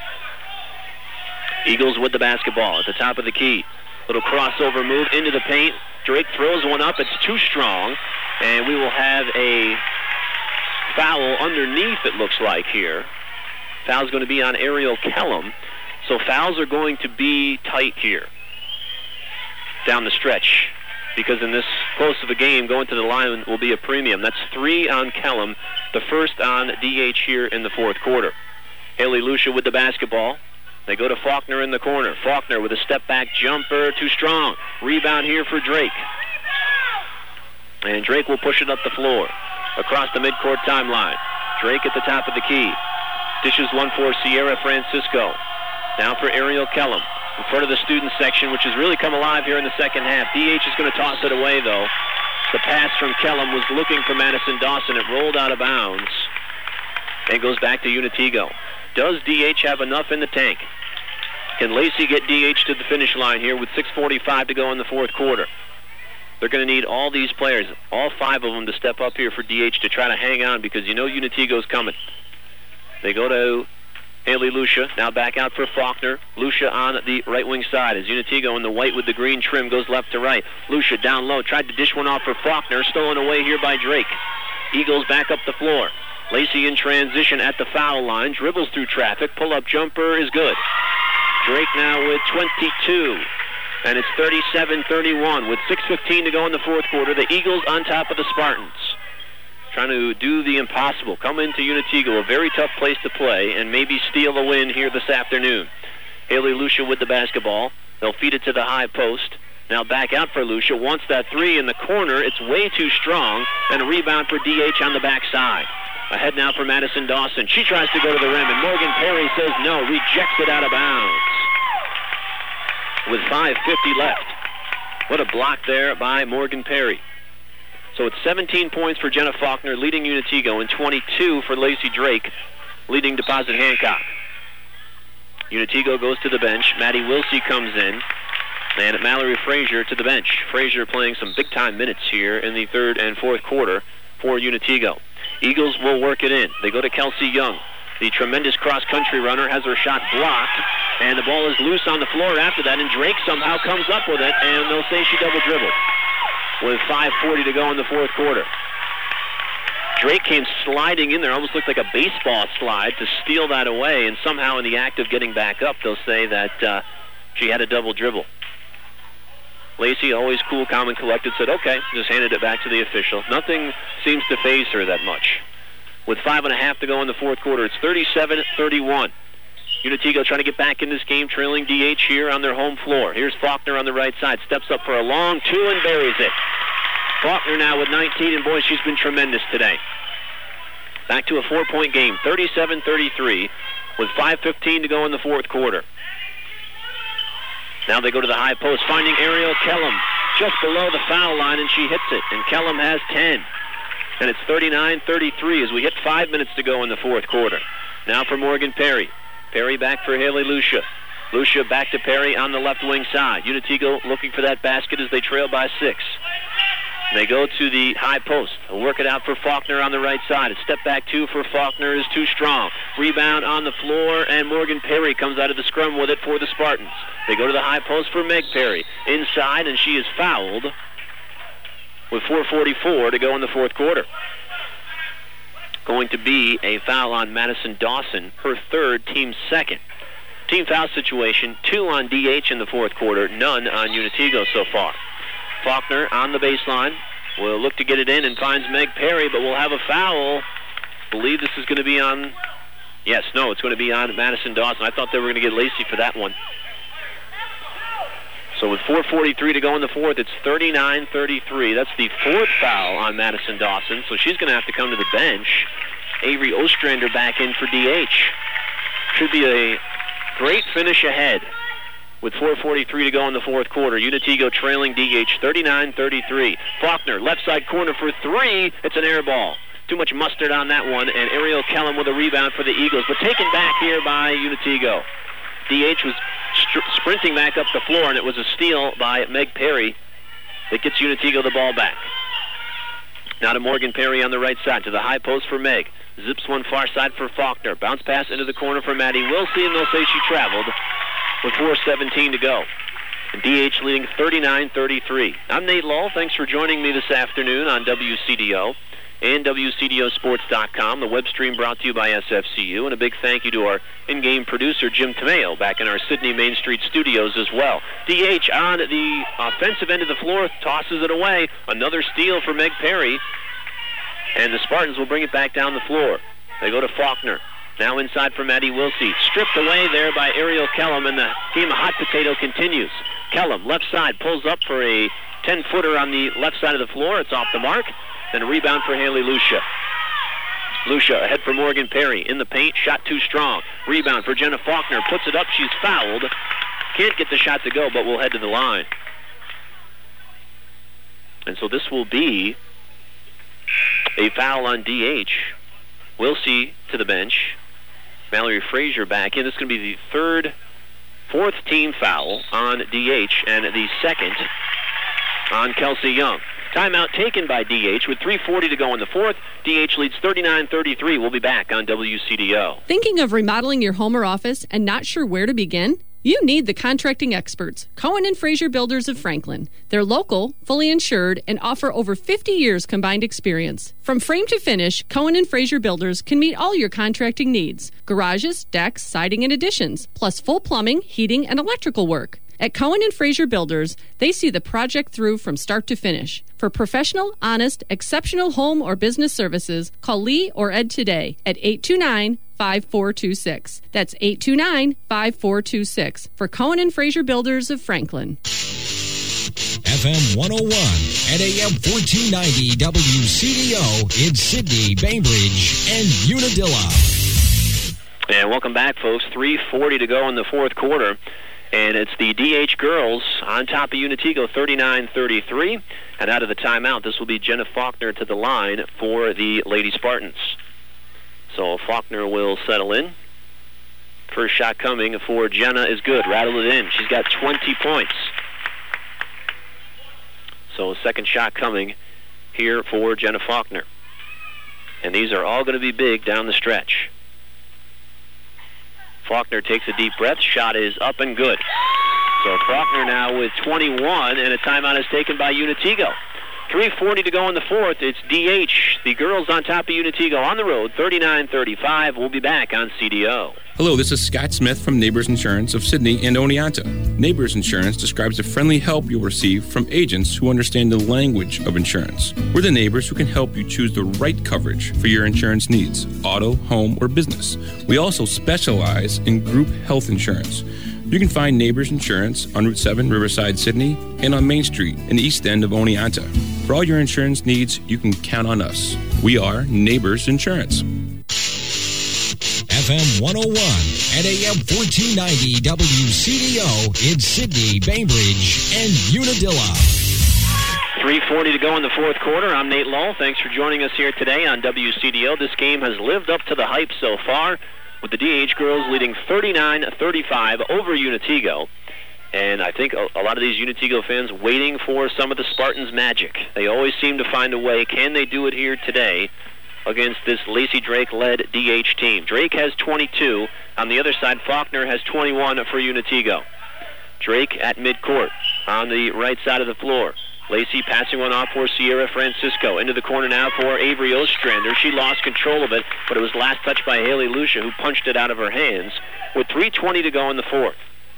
Eagles with the basketball at the top of the key. Little crossover move into the paint. Drake throws one up. It's too strong. And we will have a foul underneath, it looks like, here. Foul's going to be on Ariel Kellum. So fouls are going to be tight here down the stretch, because in this close of a game, going to the line will be a premium. That's three on Kellum, the first on D H here in the fourth quarter. Haley Lucia with the basketball. They go to Faulkner in the corner. Faulkner with a step-back jumper, too strong. Rebound here for Drake. And Drake will push it up the floor across the midcourt timeline. Drake at the top of the key. Dishes one for Sierra Francisco. Now for Ariel Kellum in front of the student section, which has really come alive here in the second half. D H is going to toss it away, though. The pass from Kellum was looking for Madison Dawson. It rolled out of bounds and goes back to Unitigo. Does D H have enough in the tank? Can Lacey get D H to the finish line here with six forty-five to go in the fourth quarter? They're going to need all these players, all five of them, to step up here for D H to try to hang on, because you know Unitigo's coming. They go to Haley Lucia, now back out for Faulkner. Lucia on the right wing side as Unitigo in the white with the green trim goes left to right. Lucia down low, tried to dish one off for Faulkner, stolen away here by Drake. Eagles back up the floor. Lacey in transition at the foul line, dribbles through traffic, pull-up jumper is good. Drake now with twenty-two, and it's thirty-seven thirty-one with six fifteen to go in the fourth quarter. The Eagles on top of the Spartans, trying to do the impossible, come into Unitigo, a very tough place to play, and maybe steal a win here this afternoon. Haley Lucia with the basketball. They'll feed it to the high post. Now back out for Lucia. Wants that three in the corner. It's way too strong, and a rebound for D H on the backside. Ahead now for Madison Dawson. She tries to go to the rim, and Morgan Perry says no, rejects it out of bounds. With five fifty left. What a block there by Morgan Perry. So it's seventeen points for Jenna Faulkner, leading Unitigo, and twenty-two for Lacey Drake, leading Deposit Hancock. Unitigo goes to the bench. Maddie Wilsey comes in, and Mallory Frazier to the bench. Frazier playing some big-time minutes here in the third and fourth quarter for Unitigo. Eagles will work it in. They go to Kelsey Young. The tremendous cross-country runner has her shot blocked, and the ball is loose on the floor after that, and Drake somehow comes up with it, and they'll say she double-dribbled with five forty to go in the fourth quarter. Drake came sliding in there, almost looked like a baseball slide, to steal that away, and somehow in the act of getting back up, they'll say that uh, she had a double-dribble. Lacey, always cool, calm, and collected, said, okay, just handed it back to the official. Nothing seems to faze her that much. With five and a half to go in the fourth quarter, it's thirty-seven thirty-one. Unitigo trying to get back in this game, trailing D H here on their home floor. Here's Faulkner on the right side, steps up for a long two and buries it. Faulkner now with nineteen, and boy, she's been tremendous today. Back to a four-point game, thirty-seven thirty-three, with five fifteen to go in the fourth quarter. Now they go to the high post, finding Ariel Kellum just below the foul line, and she hits it. And Kellum has ten. And it's thirty-nine thirty-three as we hit five minutes to go in the fourth quarter. Now for Morgan Perry. Perry back for Haley Lucia. Lucia back to Perry on the left wing side. Unitego looking for that basket as they trail by six. And they go to the high post. They'll work it out for Faulkner on the right side. A step back two for Faulkner is too strong. Rebound on the floor, and Morgan Perry comes out of the scrum with it for the Spartans. They go to the high post for Meg Perry. Inside, and she is fouled with four forty-four to go in the fourth quarter. Going to be a foul on Madison Dawson, her third, team second. Team foul situation, two on D H in the fourth quarter, none on Unitego so far. Faulkner on the baseline will look to get it in and finds Meg Perry, but will have a foul. Believe this is going to be on, yes, no, it's going to be on Madison Dawson. I thought they were going to get Lacey for that one. So with four forty-three to go in the fourth, it's thirty-nine thirty-three. That's the fourth foul on Madison Dawson, so she's going to have to come to the bench. Avery Ostrander back in for D H. Should be a great finish ahead with four forty-three to go in the fourth quarter. Unitego trailing D H thirty-nine thirty-three. Faulkner, left side corner for three. It's an air ball. Too much mustard on that one, and Ariel Kellum with a rebound for the Eagles, but taken back here by Unitego. D H was st- sprinting back up the floor, and it was a steal by Meg Perry that gets Unitego the ball back. Now to Morgan Perry on the right side, to the high post for Meg. Zips one far side for Faulkner. Bounce pass into the corner for Maddie Wilsey, and they'll say she traveled with four seventeen to go. And D H leading thirty-nine thirty-three. I'm Nate Lull. Thanks for joining me this afternoon on W C D O and W C D O sports dot com. The web stream brought to you by S F C U. And a big thank you to our in-game producer, Jim Tomeo, back in our Sydney Main Street studios as well. D H on the offensive end of the floor, tosses it away. Another steal for Meg Perry. And the Spartans will bring it back down the floor. They go to Faulkner. Now inside for Maddie Wilsey. Stripped away there by Ariel Kellum, and the game of hot potato continues. Kellum, left side, pulls up for a ten-footer on the left side of the floor. It's off the mark. Then a rebound for Haley Lucia. Lucia ahead for Morgan Perry. In the paint, shot too strong. Rebound for Jenna Faulkner. Puts it up. She's fouled. Can't get the shot to go, but will head to the line. And so this will be a foul on D H. Wilsey to the bench. Mallory Frazier back in. This is going to be the third, fourth team foul on D H, and the second on Kelsey Young. Timeout taken by D H with three forty to go in the fourth. D H leads thirty-nine thirty-three. We'll be back on W C D O. Thinking of remodeling your home or office and not sure where to begin? You need the contracting experts, Cohen and Frazier Builders of Franklin. They're local, fully insured, and offer over fifty years combined experience. From frame to finish, Cohen and Frazier Builders can meet all your contracting needs. Garages, decks, siding, and additions, plus full plumbing, heating, and electrical work. At Cohen and Frazier Builders, they see the project through from start to finish. For professional, honest, exceptional home or business services, call Lee or Ed today at eight two nine, five four two six. That's eight two nine, five four two six for Cohen and Frazier Builders of Franklin. F M one oh one and A M fourteen ninety W C D O in Sydney, Bainbridge, and Unadilla. And welcome back, folks. three forty to go in the fourth quarter. And it's the D H girls on top of Unitego, thirty-nine thirty-three. And out of the timeout, this will be Jenna Faulkner to the line for the Lady Spartans. So Faulkner will settle in. First shot coming for Jenna is good. Rattle it in. She's got twenty points. So second shot coming here for Jenna Faulkner. And these are all going to be big down the stretch. Faulkner takes a deep breath. Shot is up and good. So Faulkner now with twenty-one, and a timeout is taken by Unitego. three forty to go in the fourth. It's D H. The girls on top of Unitego on the road, thirty-nine thirty-five. We'll be back on C D O. Hello, this is Scott Smith from Neighbors Insurance of Sydney and Oneonta. Neighbors Insurance describes the friendly help you'll receive from agents who understand the language of insurance. We're the neighbors who can help you choose the right coverage for your insurance needs, auto, home, or business. We also specialize in group health insurance. You can find Neighbors Insurance on Route seven, Riverside, Sydney, and on Main Street in the east end of Oneonta. For all your insurance needs, you can count on us. We are Neighbors Insurance. F M one oh one and A M fourteen ninety W C D O in Sydney, Bainbridge, and Unadilla. three forty to go in the fourth quarter. I'm Nate Lull. Thanks for joining us here today on W C D O. This game has lived up to the hype so far, with the D H girls leading thirty-nine thirty-five over Unitigo. And I think a, a lot of these Unitigo fans waiting for some of the Spartans' magic. They always seem to find a way. Can they do it here today against this Lacey Drake-led D H team? Drake has twenty-two. On the other side, Faulkner has twenty-one for Unitigo. Drake at midcourt on the right side of the floor. Lacey passing one off for Sierra Francisco. Into the corner now for Avery Ostrander. She lost control of it, but it was last touched by Haley Lucia, who punched it out of her hands with three twenty to go in the fourth.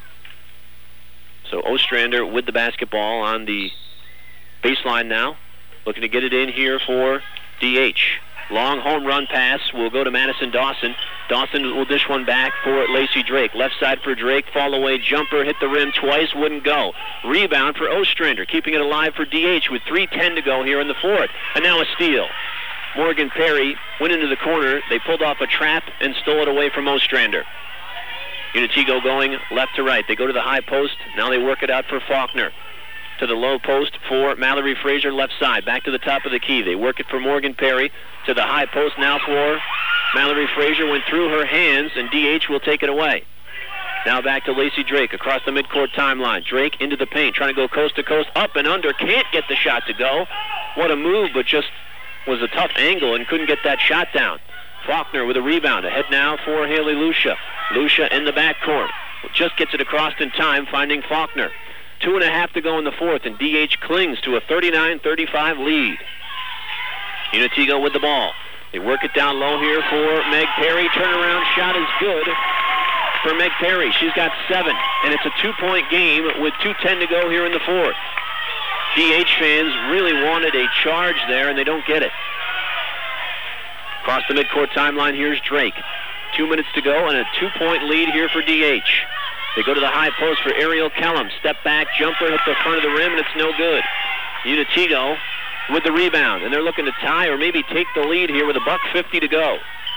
So Ostrander with the basketball on the baseline now, looking to get it in here for D H. Long home run pass will go to Madison Dawson. Dawson will dish one back for Lacey Drake. Left side for Drake, fall away jumper, hit the rim twice, wouldn't go. Rebound for Ostrander, keeping it alive for D H with three ten to go here in the fourth. And now a steal. Morgan Perry went into the corner. They pulled off a trap and stole it away from Ostrander. Unitigo going left to right. They go to the high post. Now they work it out for Faulkner. To the low post for Mallory Frazier, left side. Back to the top of the key. They work it for Morgan Perry. To the high post now for Mallory Frazier. Went through her hands, and D H will take it away. Now back to Lacey Drake across the midcourt timeline. Drake into the paint, trying to go coast to coast, up and under. Can't get the shot to go. What a move, but just was a tough angle and couldn't get that shot down. Faulkner with a rebound. Ahead now for Haley Lucia. Lucia in the backcourt. Just gets it across in time, finding Faulkner. Two and a half to go in the fourth, and D H clings to a thirty-nine thirty-five lead. Unitigo with the ball. They work it down low here for Meg Perry. Turnaround shot is good for Meg Perry. She's got seven, and it's a two-point game with two ten to go here in the fourth. D H fans really wanted a charge there, and they don't get it. Across the midcourt timeline, here's Drake. Two minutes to go, and a two-point lead here for D H. They go to the high post for Ariel Kellum. Step back, jumper, hit the front of the rim, and it's no good. Unitigo with the rebound, and they're looking to tie or maybe take the lead here with a buck fifty to go.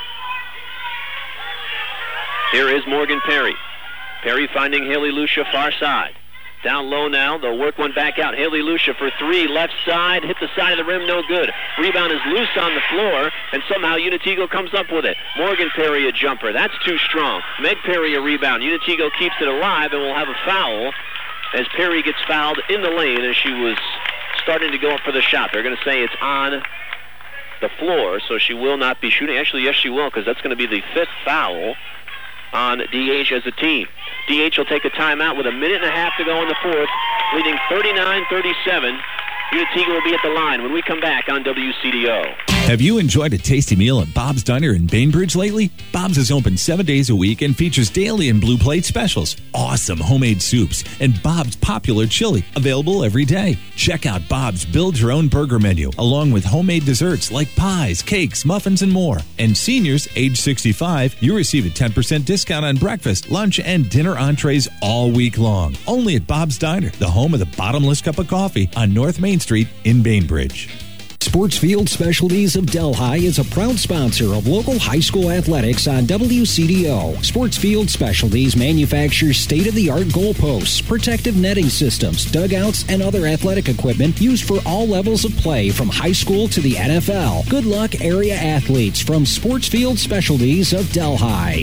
Here is Morgan Perry. Perry finding Haley Lucia far side. Down low now, they'll work one back out. Haley Lucia for three, left side, hit the side of the rim, no good. Rebound is loose on the floor, and somehow Unitigo comes up with it. Morgan Perry a jumper, that's too strong. Meg Perry a rebound. Unitigo keeps it alive and will have a foul as Perry gets fouled in the lane as she was starting to go up for the shot. They're going to say it's on the floor, so she will not be shooting. Actually, yes, she will, because that's going to be the fifth foul on D H as a team. D H will take a timeout with a minute and a half to go in the fourth, leading thirty-nine thirty-seven. Unitigo will be at the line when we come back on W C D O. Have you enjoyed a tasty meal at Bob's Diner in Bainbridge lately? Bob's is open seven days a week and features daily and blue plate specials, awesome homemade soups, and Bob's popular chili, available every day. Check out Bob's Build Your Own Burger menu, along with homemade desserts like pies, cakes, muffins, and more. And seniors age sixty-five, you receive a ten percent discount on breakfast, lunch, and dinner entrees all week long. Only at Bob's Diner, the home of the bottomless cup of coffee on North Main Street in Bainbridge. Sportsfield Specialties of Delhi is a proud sponsor of local high school athletics on W C D O. Sportsfield Specialties manufactures state-of-the-art goalposts, protective netting systems, dugouts, and other athletic equipment used for all levels of play from high school to the N F L. Good luck, area athletes from Sportsfield Specialties of Delhi.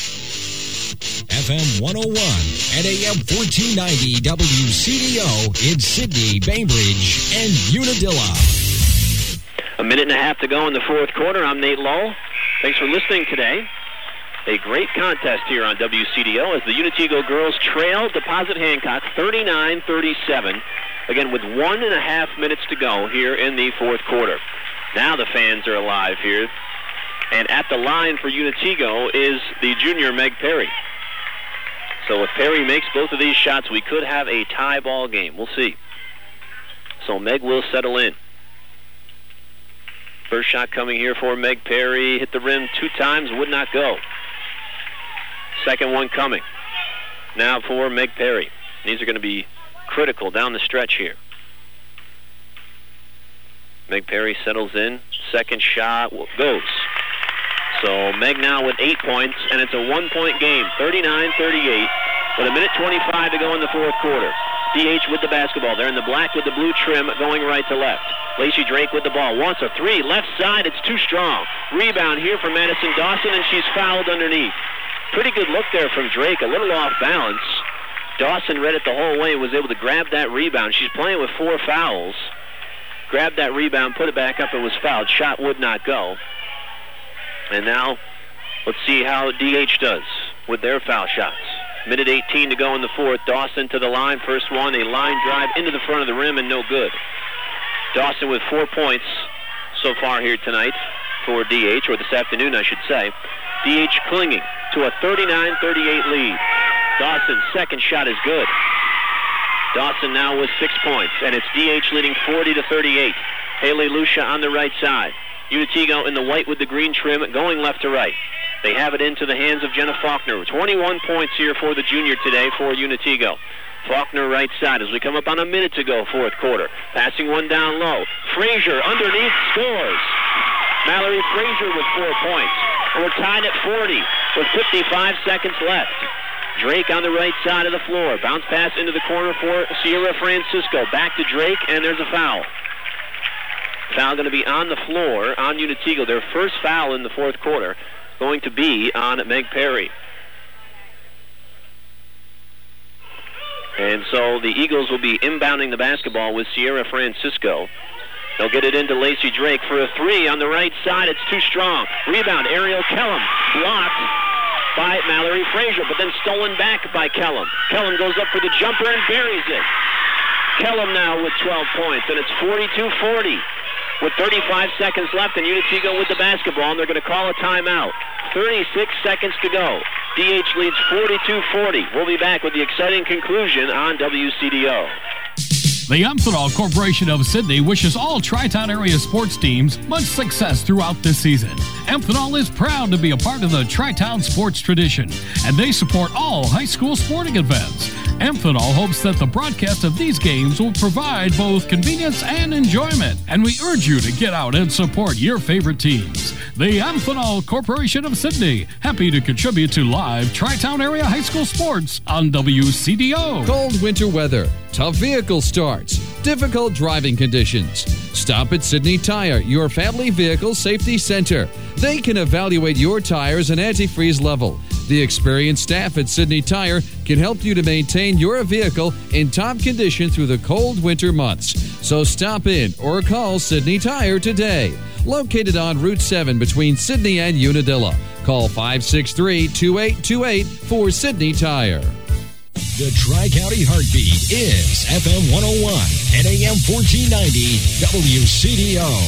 F M one oh one and A M fourteen ninety W C D O in Sydney, Bainbridge, and Unadilla. A minute and a half to go in the fourth quarter. I'm Nate Lull. Thanks for listening today. A great contest here on W C D O as the Unitigo girls trail Deposit Hancock thirty-nine thirty-seven. Again, with one and a half minutes to go here in the fourth quarter. Now the fans are alive here. And at the line for Unitigo is the junior Meg Perry. So if Perry makes both of these shots, we could have a tie ball game. We'll see. So Meg will settle in. First shot coming here for Meg Perry. Hit the rim two times, would not go. Second one coming. Now for Meg Perry. These are going to be critical down the stretch here. Meg Perry settles in. Second shot goes. So Meg now with eight points, and it's a one-point game, thirty-nine thirty-eight, with a minute twenty-five to go in the fourth quarter. D H with the basketball. They're in the black with the blue trim, going right to left. Lacey Drake with the ball. Wants a three. Left side. It's too strong. Rebound here for Madison Dawson, and she's fouled underneath. Pretty good look there from Drake. A little off balance. Dawson read it the whole way and was able to grab that rebound. She's playing with four fouls. Grabbed that rebound, put it back up, and was fouled. Shot would not go. And now let's see how D H does with their foul shots. Minute eighteen to go in the fourth. Dawson to the line. First one, a line drive into the front of the rim, and no good. Dawson with four points so far here tonight for D H, or this afternoon, I should say. D H clinging to a thirty-nine thirty-eight lead. Dawson's second shot is good. Dawson now with six points, and it's D H leading forty to thirty-eight. Haley Lucia on the right side. Unitigo in the white with the green trim, going left to right. They have it into the hands of Jenna Faulkner. twenty-one points here for the junior today for Unitigo. Faulkner right side as we come up on a minute to go, fourth quarter. Passing one down low. Frazier underneath scores. Mallory Frazier with four points. We're tied at forty with fifty-five seconds left. Drake on the right side of the floor. Bounce pass into the corner for Sierra Francisco. Back to Drake, and there's a foul. Foul going to be on the floor on Unitigo. Their first foul in the fourth quarter going to be on Meg Perry. And so the Eagles will be inbounding the basketball with Sierra Francisco. They'll get it into Lacey Drake for a three on the right side. It's too strong. Rebound, Ariel Kellum. Blocked by Mallory Frazier, but then stolen back by Kellum. Kellum goes up for the jumper and buries it. Kellum now with twelve points, and it's forty-two forty with thirty-five seconds left, and Unitigo with the basketball, and they're going to call a timeout. thirty-six seconds to go. D H leads forty-two forty. We'll be back with the exciting conclusion on W C D O. The Amphenol Corporation of Sydney wishes all Tri-Town area sports teams much success throughout this season. Amphenol is proud to be a part of the Tri-Town sports tradition, and they support all high school sporting events. Amphenol hopes that the broadcast of these games will provide both convenience and enjoyment, and we urge you to get out and support your favorite teams. The Amphenol Corporation of Sydney, happy to contribute to live Tri-Town area high school sports on W C D O. Cold winter weather, tough vehicle starts, difficult driving conditions. Stop at Sydney Tire, your family vehicle safety center. They can evaluate your tires and antifreeze level. The experienced staff at Sydney Tire can help you to maintain your vehicle in top condition through the cold winter months. So stop in or call Sydney Tire today. Located on Route seven between Sydney and Unadilla. Call five six three, two eight two eight for Sydney Tire. The Tri-County Heartbeat is F M one oh one and A M fourteen ninety W C D O.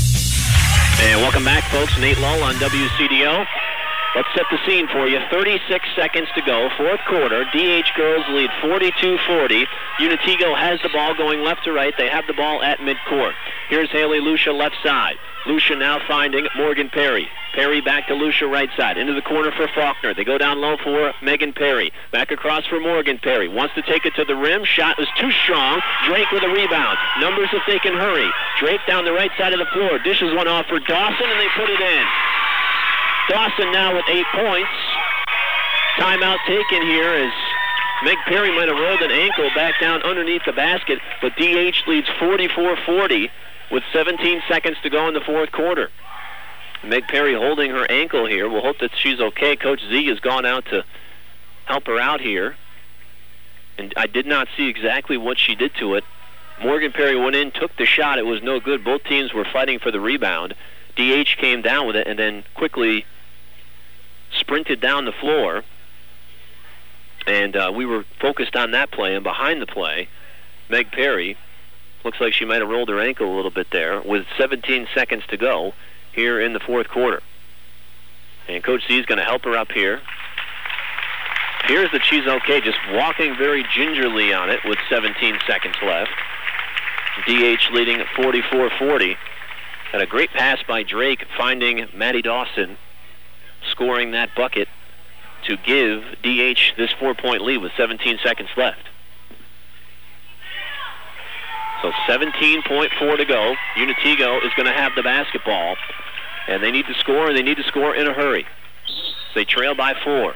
And welcome back, folks. Nate Lull on W C D O. Let's set the scene for you. thirty-six seconds to go. Fourth quarter. D H girls lead forty-two forty. Unitigo has the ball going left to right. They have the ball at midcourt. Here's Haley Lucia left side. Lucia now finding Morgan Perry. Perry back to Lucia right side. Into the corner for Faulkner. They go down low for Megan Perry. Back across for Morgan Perry. Wants to take it to the rim. Shot was too strong. Drake with a rebound. Numbers if they can hurry. Drake down the right side of the floor. Dishes one off for Dawson, and they put it in. Dawson now with eight points. Timeout taken here as Meg Perry might have rolled an ankle back down underneath the basket, but D H leads forty-four forty with seventeen seconds to go in the fourth quarter. Meg Perry holding her ankle here. We'll hope that she's okay. Coach Z has gone out to help her out here, and I did not see exactly what she did to it. Morgan Perry went in, took the shot. It was no good. Both teams were fighting for the rebound. D H came down with it and then quickly sprinted down the floor, and uh, we were focused on that play. And behind the play, Meg Perry looks like she might have rolled her ankle a little bit there with seventeen seconds to go here in the fourth quarter. And Coach Z is going to help her up here. Appears that she's okay, just walking very gingerly on it with seventeen seconds left. D H leading at forty-four forty. And a great pass by Drake finding Maddie Dawson, scoring that bucket to give D H this four-point lead with seventeen seconds left. So seventeen point four to go. Unitigo is going to have the basketball. And they need to score, and they need to score in a hurry. So they trail by four.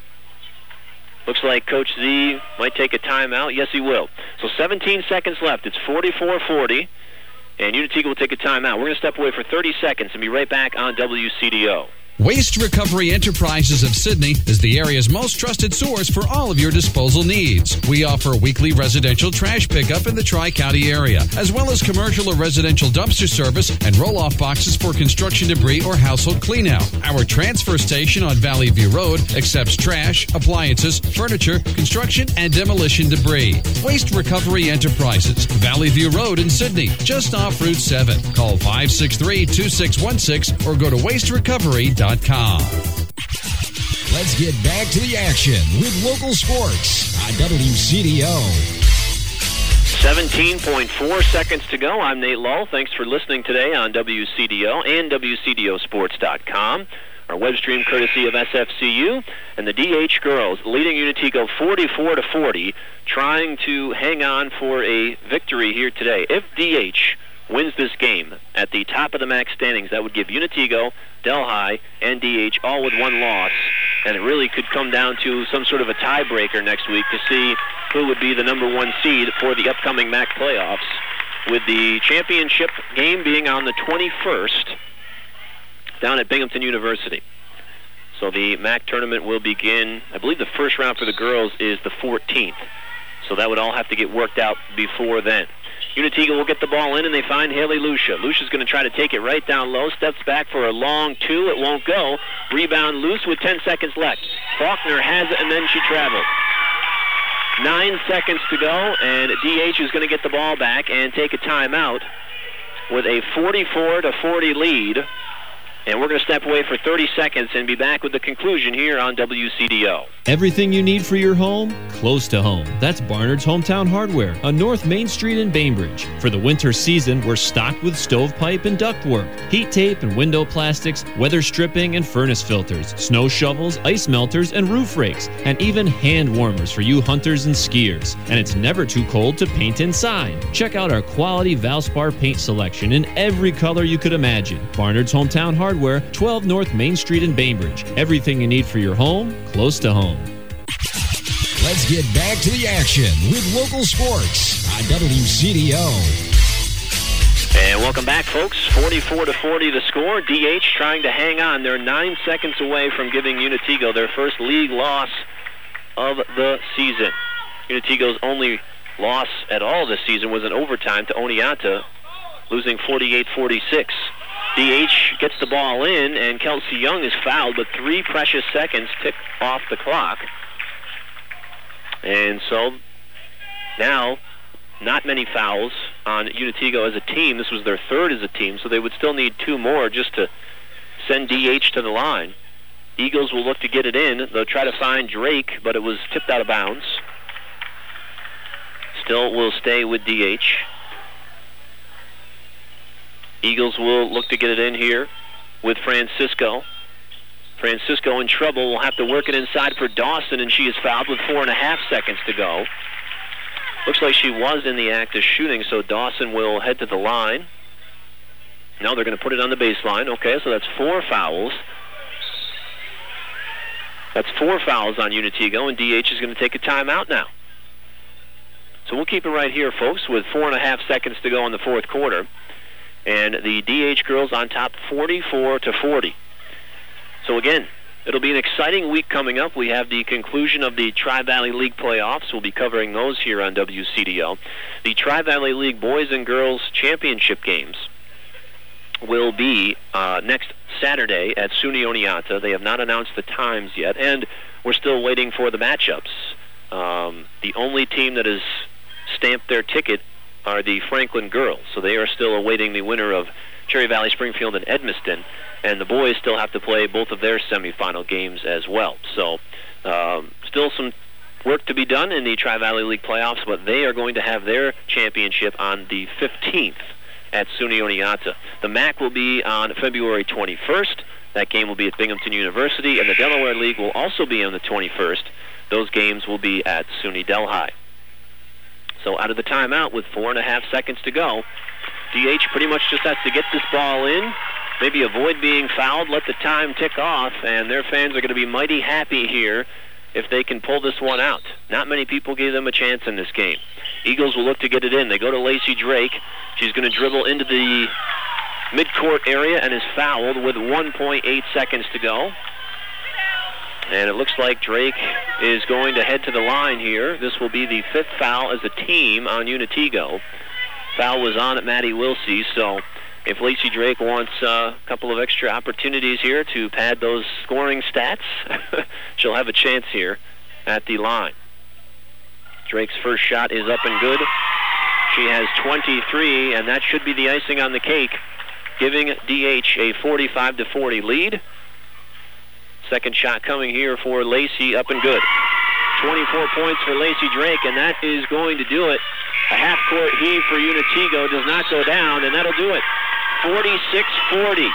Looks like Coach Z might take a timeout. Yes, he will. So seventeen seconds left. It's forty-four forty, and Unitigga will take a timeout. We're going to step away for thirty seconds and be right back on W C D O. Waste Recovery Enterprises of Sydney is the area's most trusted source for all of your disposal needs. We offer weekly residential trash pickup in the Tri-County area, as well as commercial or residential dumpster service and roll-off boxes for construction debris or household cleanout. Our transfer station on Valley View Road accepts trash, appliances, furniture, construction, and demolition debris. Waste Recovery Enterprises, Valley View Road in Sydney, just off Route seven. Call five six three, two six one six or go to waste recovery dot com. Let's get back to the action with local sports on W C D O. seventeen point four seconds to go. I'm Nate Lull. Thanks for listening today on W C D O and W C D O sports dot com. Our web stream courtesy of S F C U, and the D H girls leading Unitigga forty-four to forty, trying to hang on for a victory here today. If D H wins this game at the top of the M A C standings, that would give Unitigga, Delhi, and D H all with one loss, and it really could come down to some sort of a tiebreaker next week to see who would be the number one seed for the upcoming M A C playoffs, with the championship game being on the twenty-first down at Binghamton University. So the M A C tournament will begin, I believe the first round for the girls is the fourteenth, so that would all have to get worked out before then. Unitigga will get the ball in, and they find Haley Lucia. Lucia's going to try to take it right down low, steps back for a long two. It won't go. Rebound loose with ten seconds left. Faulkner has it, and then she traveled. Nine seconds to go, and D H is going to get the ball back and take a timeout with a forty-four to forty lead. And we're going to step away for thirty seconds and be back with the conclusion here on W C D O. Everything you need for your home, close to home. That's Barnard's Hometown Hardware on North Main Street in Bainbridge. For the winter season, we're stocked with stovepipe and ductwork, heat tape and window plastics, weather stripping and furnace filters, snow shovels, ice melters, and roof rakes, and even hand warmers for you hunters and skiers. And it's never too cold to paint inside. Check out our quality Valspar paint selection in every color you could imagine. Barnard's Hometown Hardware, twelve North Main Street in Bainbridge. Everything you need for your home, close to home. Let's get back to the action with local sports on W C D O. And welcome back, folks. forty-four to forty the score. D H trying to hang on. They're nine seconds away from giving Unitigga their first league loss of the season. Unitigga's only loss at all this season was in overtime to Oneonta, losing forty-eight forty-six. D H gets the ball in, and Kelsey Young is fouled, but three precious seconds tick off the clock. And so now, not many fouls on Unitigga as a team. This was their third as a team, so they would still need two more just to send D H to the line. Eagles will look to get it in. They'll try to find Drake, but it was tipped out of bounds. Still will stay with D H. Eagles will look to get it in here with Francisco. Francisco in trouble. Will have to work it inside for Dawson, and she is fouled with four and a half seconds to go. Looks like she was in the act of shooting, so Dawson will head to the line. Now they're going to put it on the baseline. Okay, so that's four fouls. That's four fouls on Unitigga, and D H is going to take a timeout now. So we'll keep it right here, folks, with four and a half seconds to go in the fourth quarter. And the D H girls on top forty-four to forty. So again, it'll be an exciting week coming up. We have the conclusion of the Tri-Valley League playoffs. We'll be covering those here on W C D O. The Tri-Valley League boys and girls championship games will be uh, next Saturday at SUNY Oneonta. They have not announced the times yet, and we're still waiting for the matchups. Um, the only team that has stamped their ticket are the Franklin girls, so they are still awaiting the winner of Cherry Valley, Springfield, and Edmiston, and the boys still have to play both of their semifinal games as well. So um, still some work to be done in the Tri-Valley League playoffs, but they are going to have their championship on the fifteenth at SUNY Oneonta. The M A C will be on February twenty-first. That game will be at Binghamton University, and the Delaware League will also be on the twenty-first. Those games will be at SUNY Delhi. So out of the timeout with four and a half seconds to go, D H pretty much just has to get this ball in maybe avoid being fouled, let the time tick off, and their fans are going to be mighty happy here if they can pull this one out. Not many people gave them a chance in this game. Eagles will look to get it in. They go to Lacey Drake. She's going to dribble into the midcourt area and is fouled with one point eight seconds to go. And it looks like Drake is going to head to the line here. This will be the fifth foul as a team on Unitego. Foul was on at Maddie Wilsey, so if Lacey Drake wants uh, a couple of extra opportunities here to pad those scoring stats, she'll have a chance here at the line. Drake's first shot is up and good. She has twenty-three, and that should be the icing on the cake, giving D H a forty-five to forty lead. Second shot coming here for Lacey, up and good. twenty-four points for Lacey Drake, and that is going to do it. A half-court heave for Unitego does not go down, and that'll do it. forty-six forty.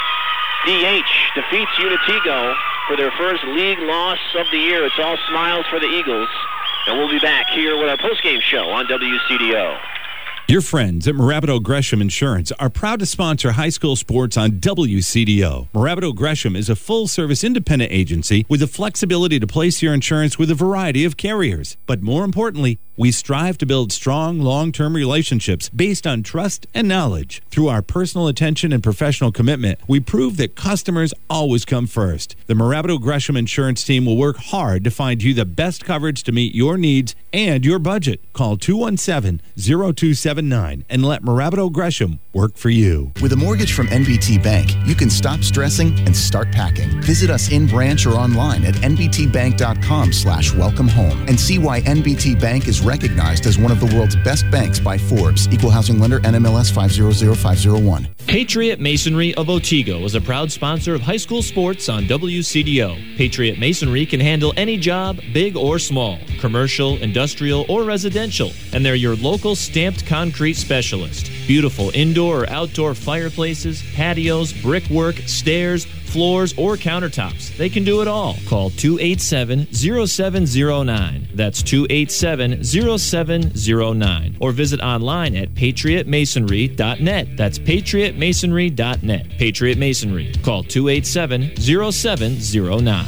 D H defeats Unitego for their first league loss of the year. It's all smiles for the Eagles, and we'll be back here with our postgame show on W C D O. Your friends at Morabito Gresham Insurance are proud to sponsor high school sports on W C D O. Morabito Gresham is a full-service independent agency with the flexibility to place your insurance with a variety of carriers. But more importantly, we strive to build strong, long-term relationships based on trust and knowledge. Through our personal attention and professional commitment, we prove that customers always come first. The Morabito Gresham Insurance team will work hard to find you the best coverage to meet your needs and your budget. Call two one seven, zero two seven nine and let Morabito Gresham work for you. With a mortgage from N B T Bank, you can stop stressing and start packing. Visit us in branch or online at n b t bank dot com slash welcome home and see why N B T Bank is recognized as one of the world's best banks by Forbes. Equal housing lender, N M L S five zero zero five zero one. Patriot Masonry of Otsego is a proud sponsor of high school sports on W C D O. Patriot Masonry can handle any job, big or small, commercial, industrial, or residential, and they're your local stamped concrete specialist. Beautiful indoor or outdoor fireplaces, patios, brickwork, stairs, floors, or countertops. They can do it all. Call two eight seven, zero seven zero nine. That's two eight seven, zero seven zero nine. Or visit online at patriot masonry dot net. That's patriot masonry dot net. Patriot Masonry. Call two eight seven, zero seven zero nine.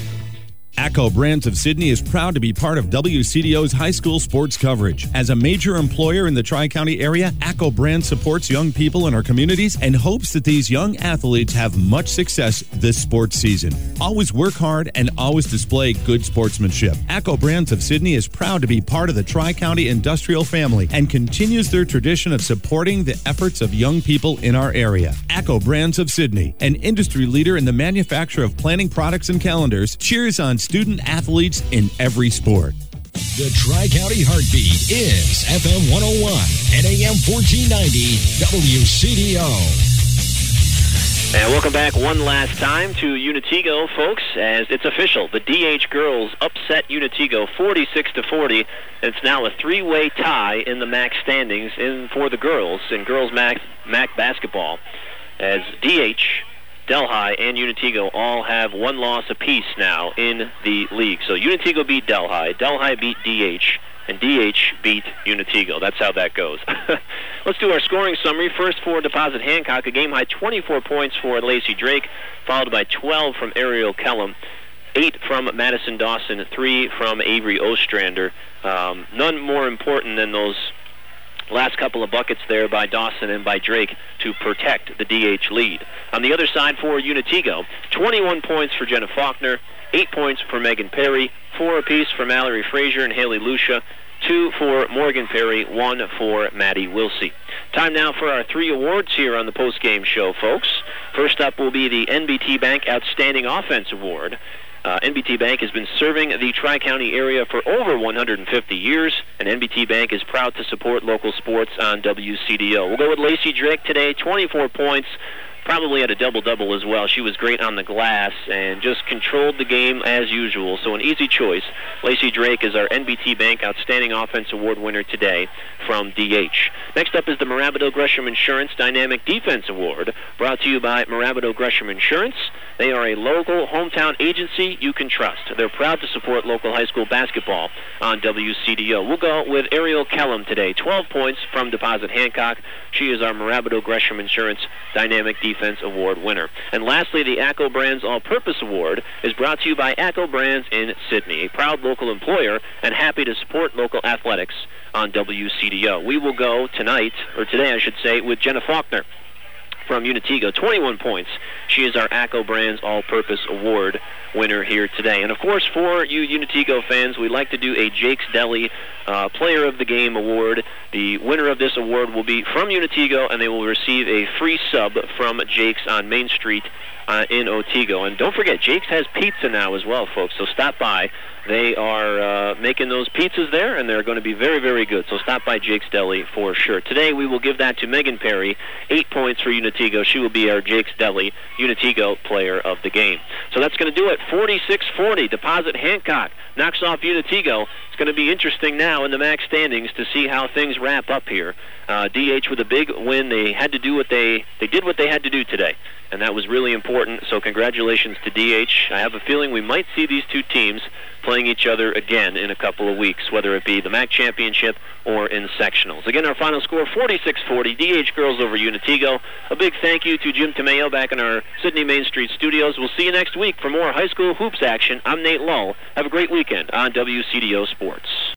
ACCO Brands of Sydney is proud to be part of W C D O's high school sports coverage. As a major employer in the Tri-County area, ACCO Brands supports young people in our communities and hopes that these young athletes have much success this sports season. Always work hard and always display good sportsmanship. ACCO Brands of Sydney is proud to be part of the Tri-County industrial family and continues their tradition of supporting the efforts of young people in our area. ACCO Brands of Sydney, an industry leader in the manufacture of planning products and calendars, cheers on student athletes in every sport. The Tri-County Heartbeat is F M one oh one and A M fourteen ninety W C D O. And welcome back one last time to Unitego, folks, as it's official. The D H girls upset Unitego forty-six to forty. It's now a three-way tie in the M A C standings in for the girls in girls M A C, M A C basketball, as D H, Delhi, and Unitego all have one loss apiece now in the league. So Unitego beat Delhi, Delhi beat D H, and D H beat Unitego. That's how that goes. Let's do our scoring summary. First for Deposit Hancock, a game-high twenty-four points for Lacey Drake, followed by twelve from Ariel Kellum, eight from Madison Dawson, three from Avery Ostrander. Um, none more important than those last couple of buckets there by Dawson and by Drake to protect the D H lead. On the other side for Unitego, twenty-one points for Jenna Faulkner, eight points for Megan Perry, four apiece for Mallory Frazier and Haley Lucia, two for Morgan Perry, one for Maddie Wilsey. Time now for our three awards here on the post-game show, folks. First up will be the N B T Bank Outstanding Offense Award. Uh, N B T Bank has been serving the Tri-County area for over one hundred fifty years, and N B T Bank is proud to support local sports on W C D O. We'll go with Lacey Drake today, twenty-four points, probably had a double-double as well. She was great on the glass and just controlled the game as usual, so an easy choice. Lacey Drake is our N B T Bank Outstanding Offense Award winner today from D H. Next up is the Morabito Gresham Insurance Dynamic Defense Award, brought to you by Morabito Gresham Insurance. They are a local hometown agency you can trust. They're proud to support local high school basketball on W C D O. We'll go with Ariel Kellum today, twelve points from Deposit Hancock. She is our Morabito Gresham Insurance Dynamic Defense Defense Award winner. And lastly, the ACCO Brands All-Purpose Award is brought to you by ACCO Brands in Sydney, a proud local employer and happy to support local athletics on W C D O. We will go tonight, or today I should say, with Jenna Faulkner from Unitigo, twenty-one points. She is our ACCO Brands All-Purpose Award winner here today. And of course, for you Unitigo fans, we like to do a Jake's Deli uh, Player of the Game Award. The winner of this award will be from Unitigo, and they will receive a free sub from Jake's on Main Street uh, in Otsego. And don't forget, Jake's has pizza now as well, folks, so stop by. They are uh, making those pizzas there, and they're going to be very, very good. So stop by Jake's Deli for sure. Today, we will give that to Megan Perry. Eight points for Unitigo. She will be our Jake's Deli Unitigo Player of the Game. So that's going to do it. forty-six forty. Deposit Hancock knocks off Unitigo. It's going to be interesting now in the MAC standings to see how things wrap up here. Uh, D H with a big win. They had to do what they they did what they had to do today, and that was really important. So congratulations to D H. I have a feeling we might see these two teams playing each other again in a couple of weeks, whether it be the MAC championship or in sectionals. Again, our final score, forty-six forty, D H girls over Unitigo. A big thank you to Jim Tomeo back in our Sydney Main Street studios. We'll see you next week for more high school hoops action. I'm Nate Lull. Have a great weekend on W C D O Sports.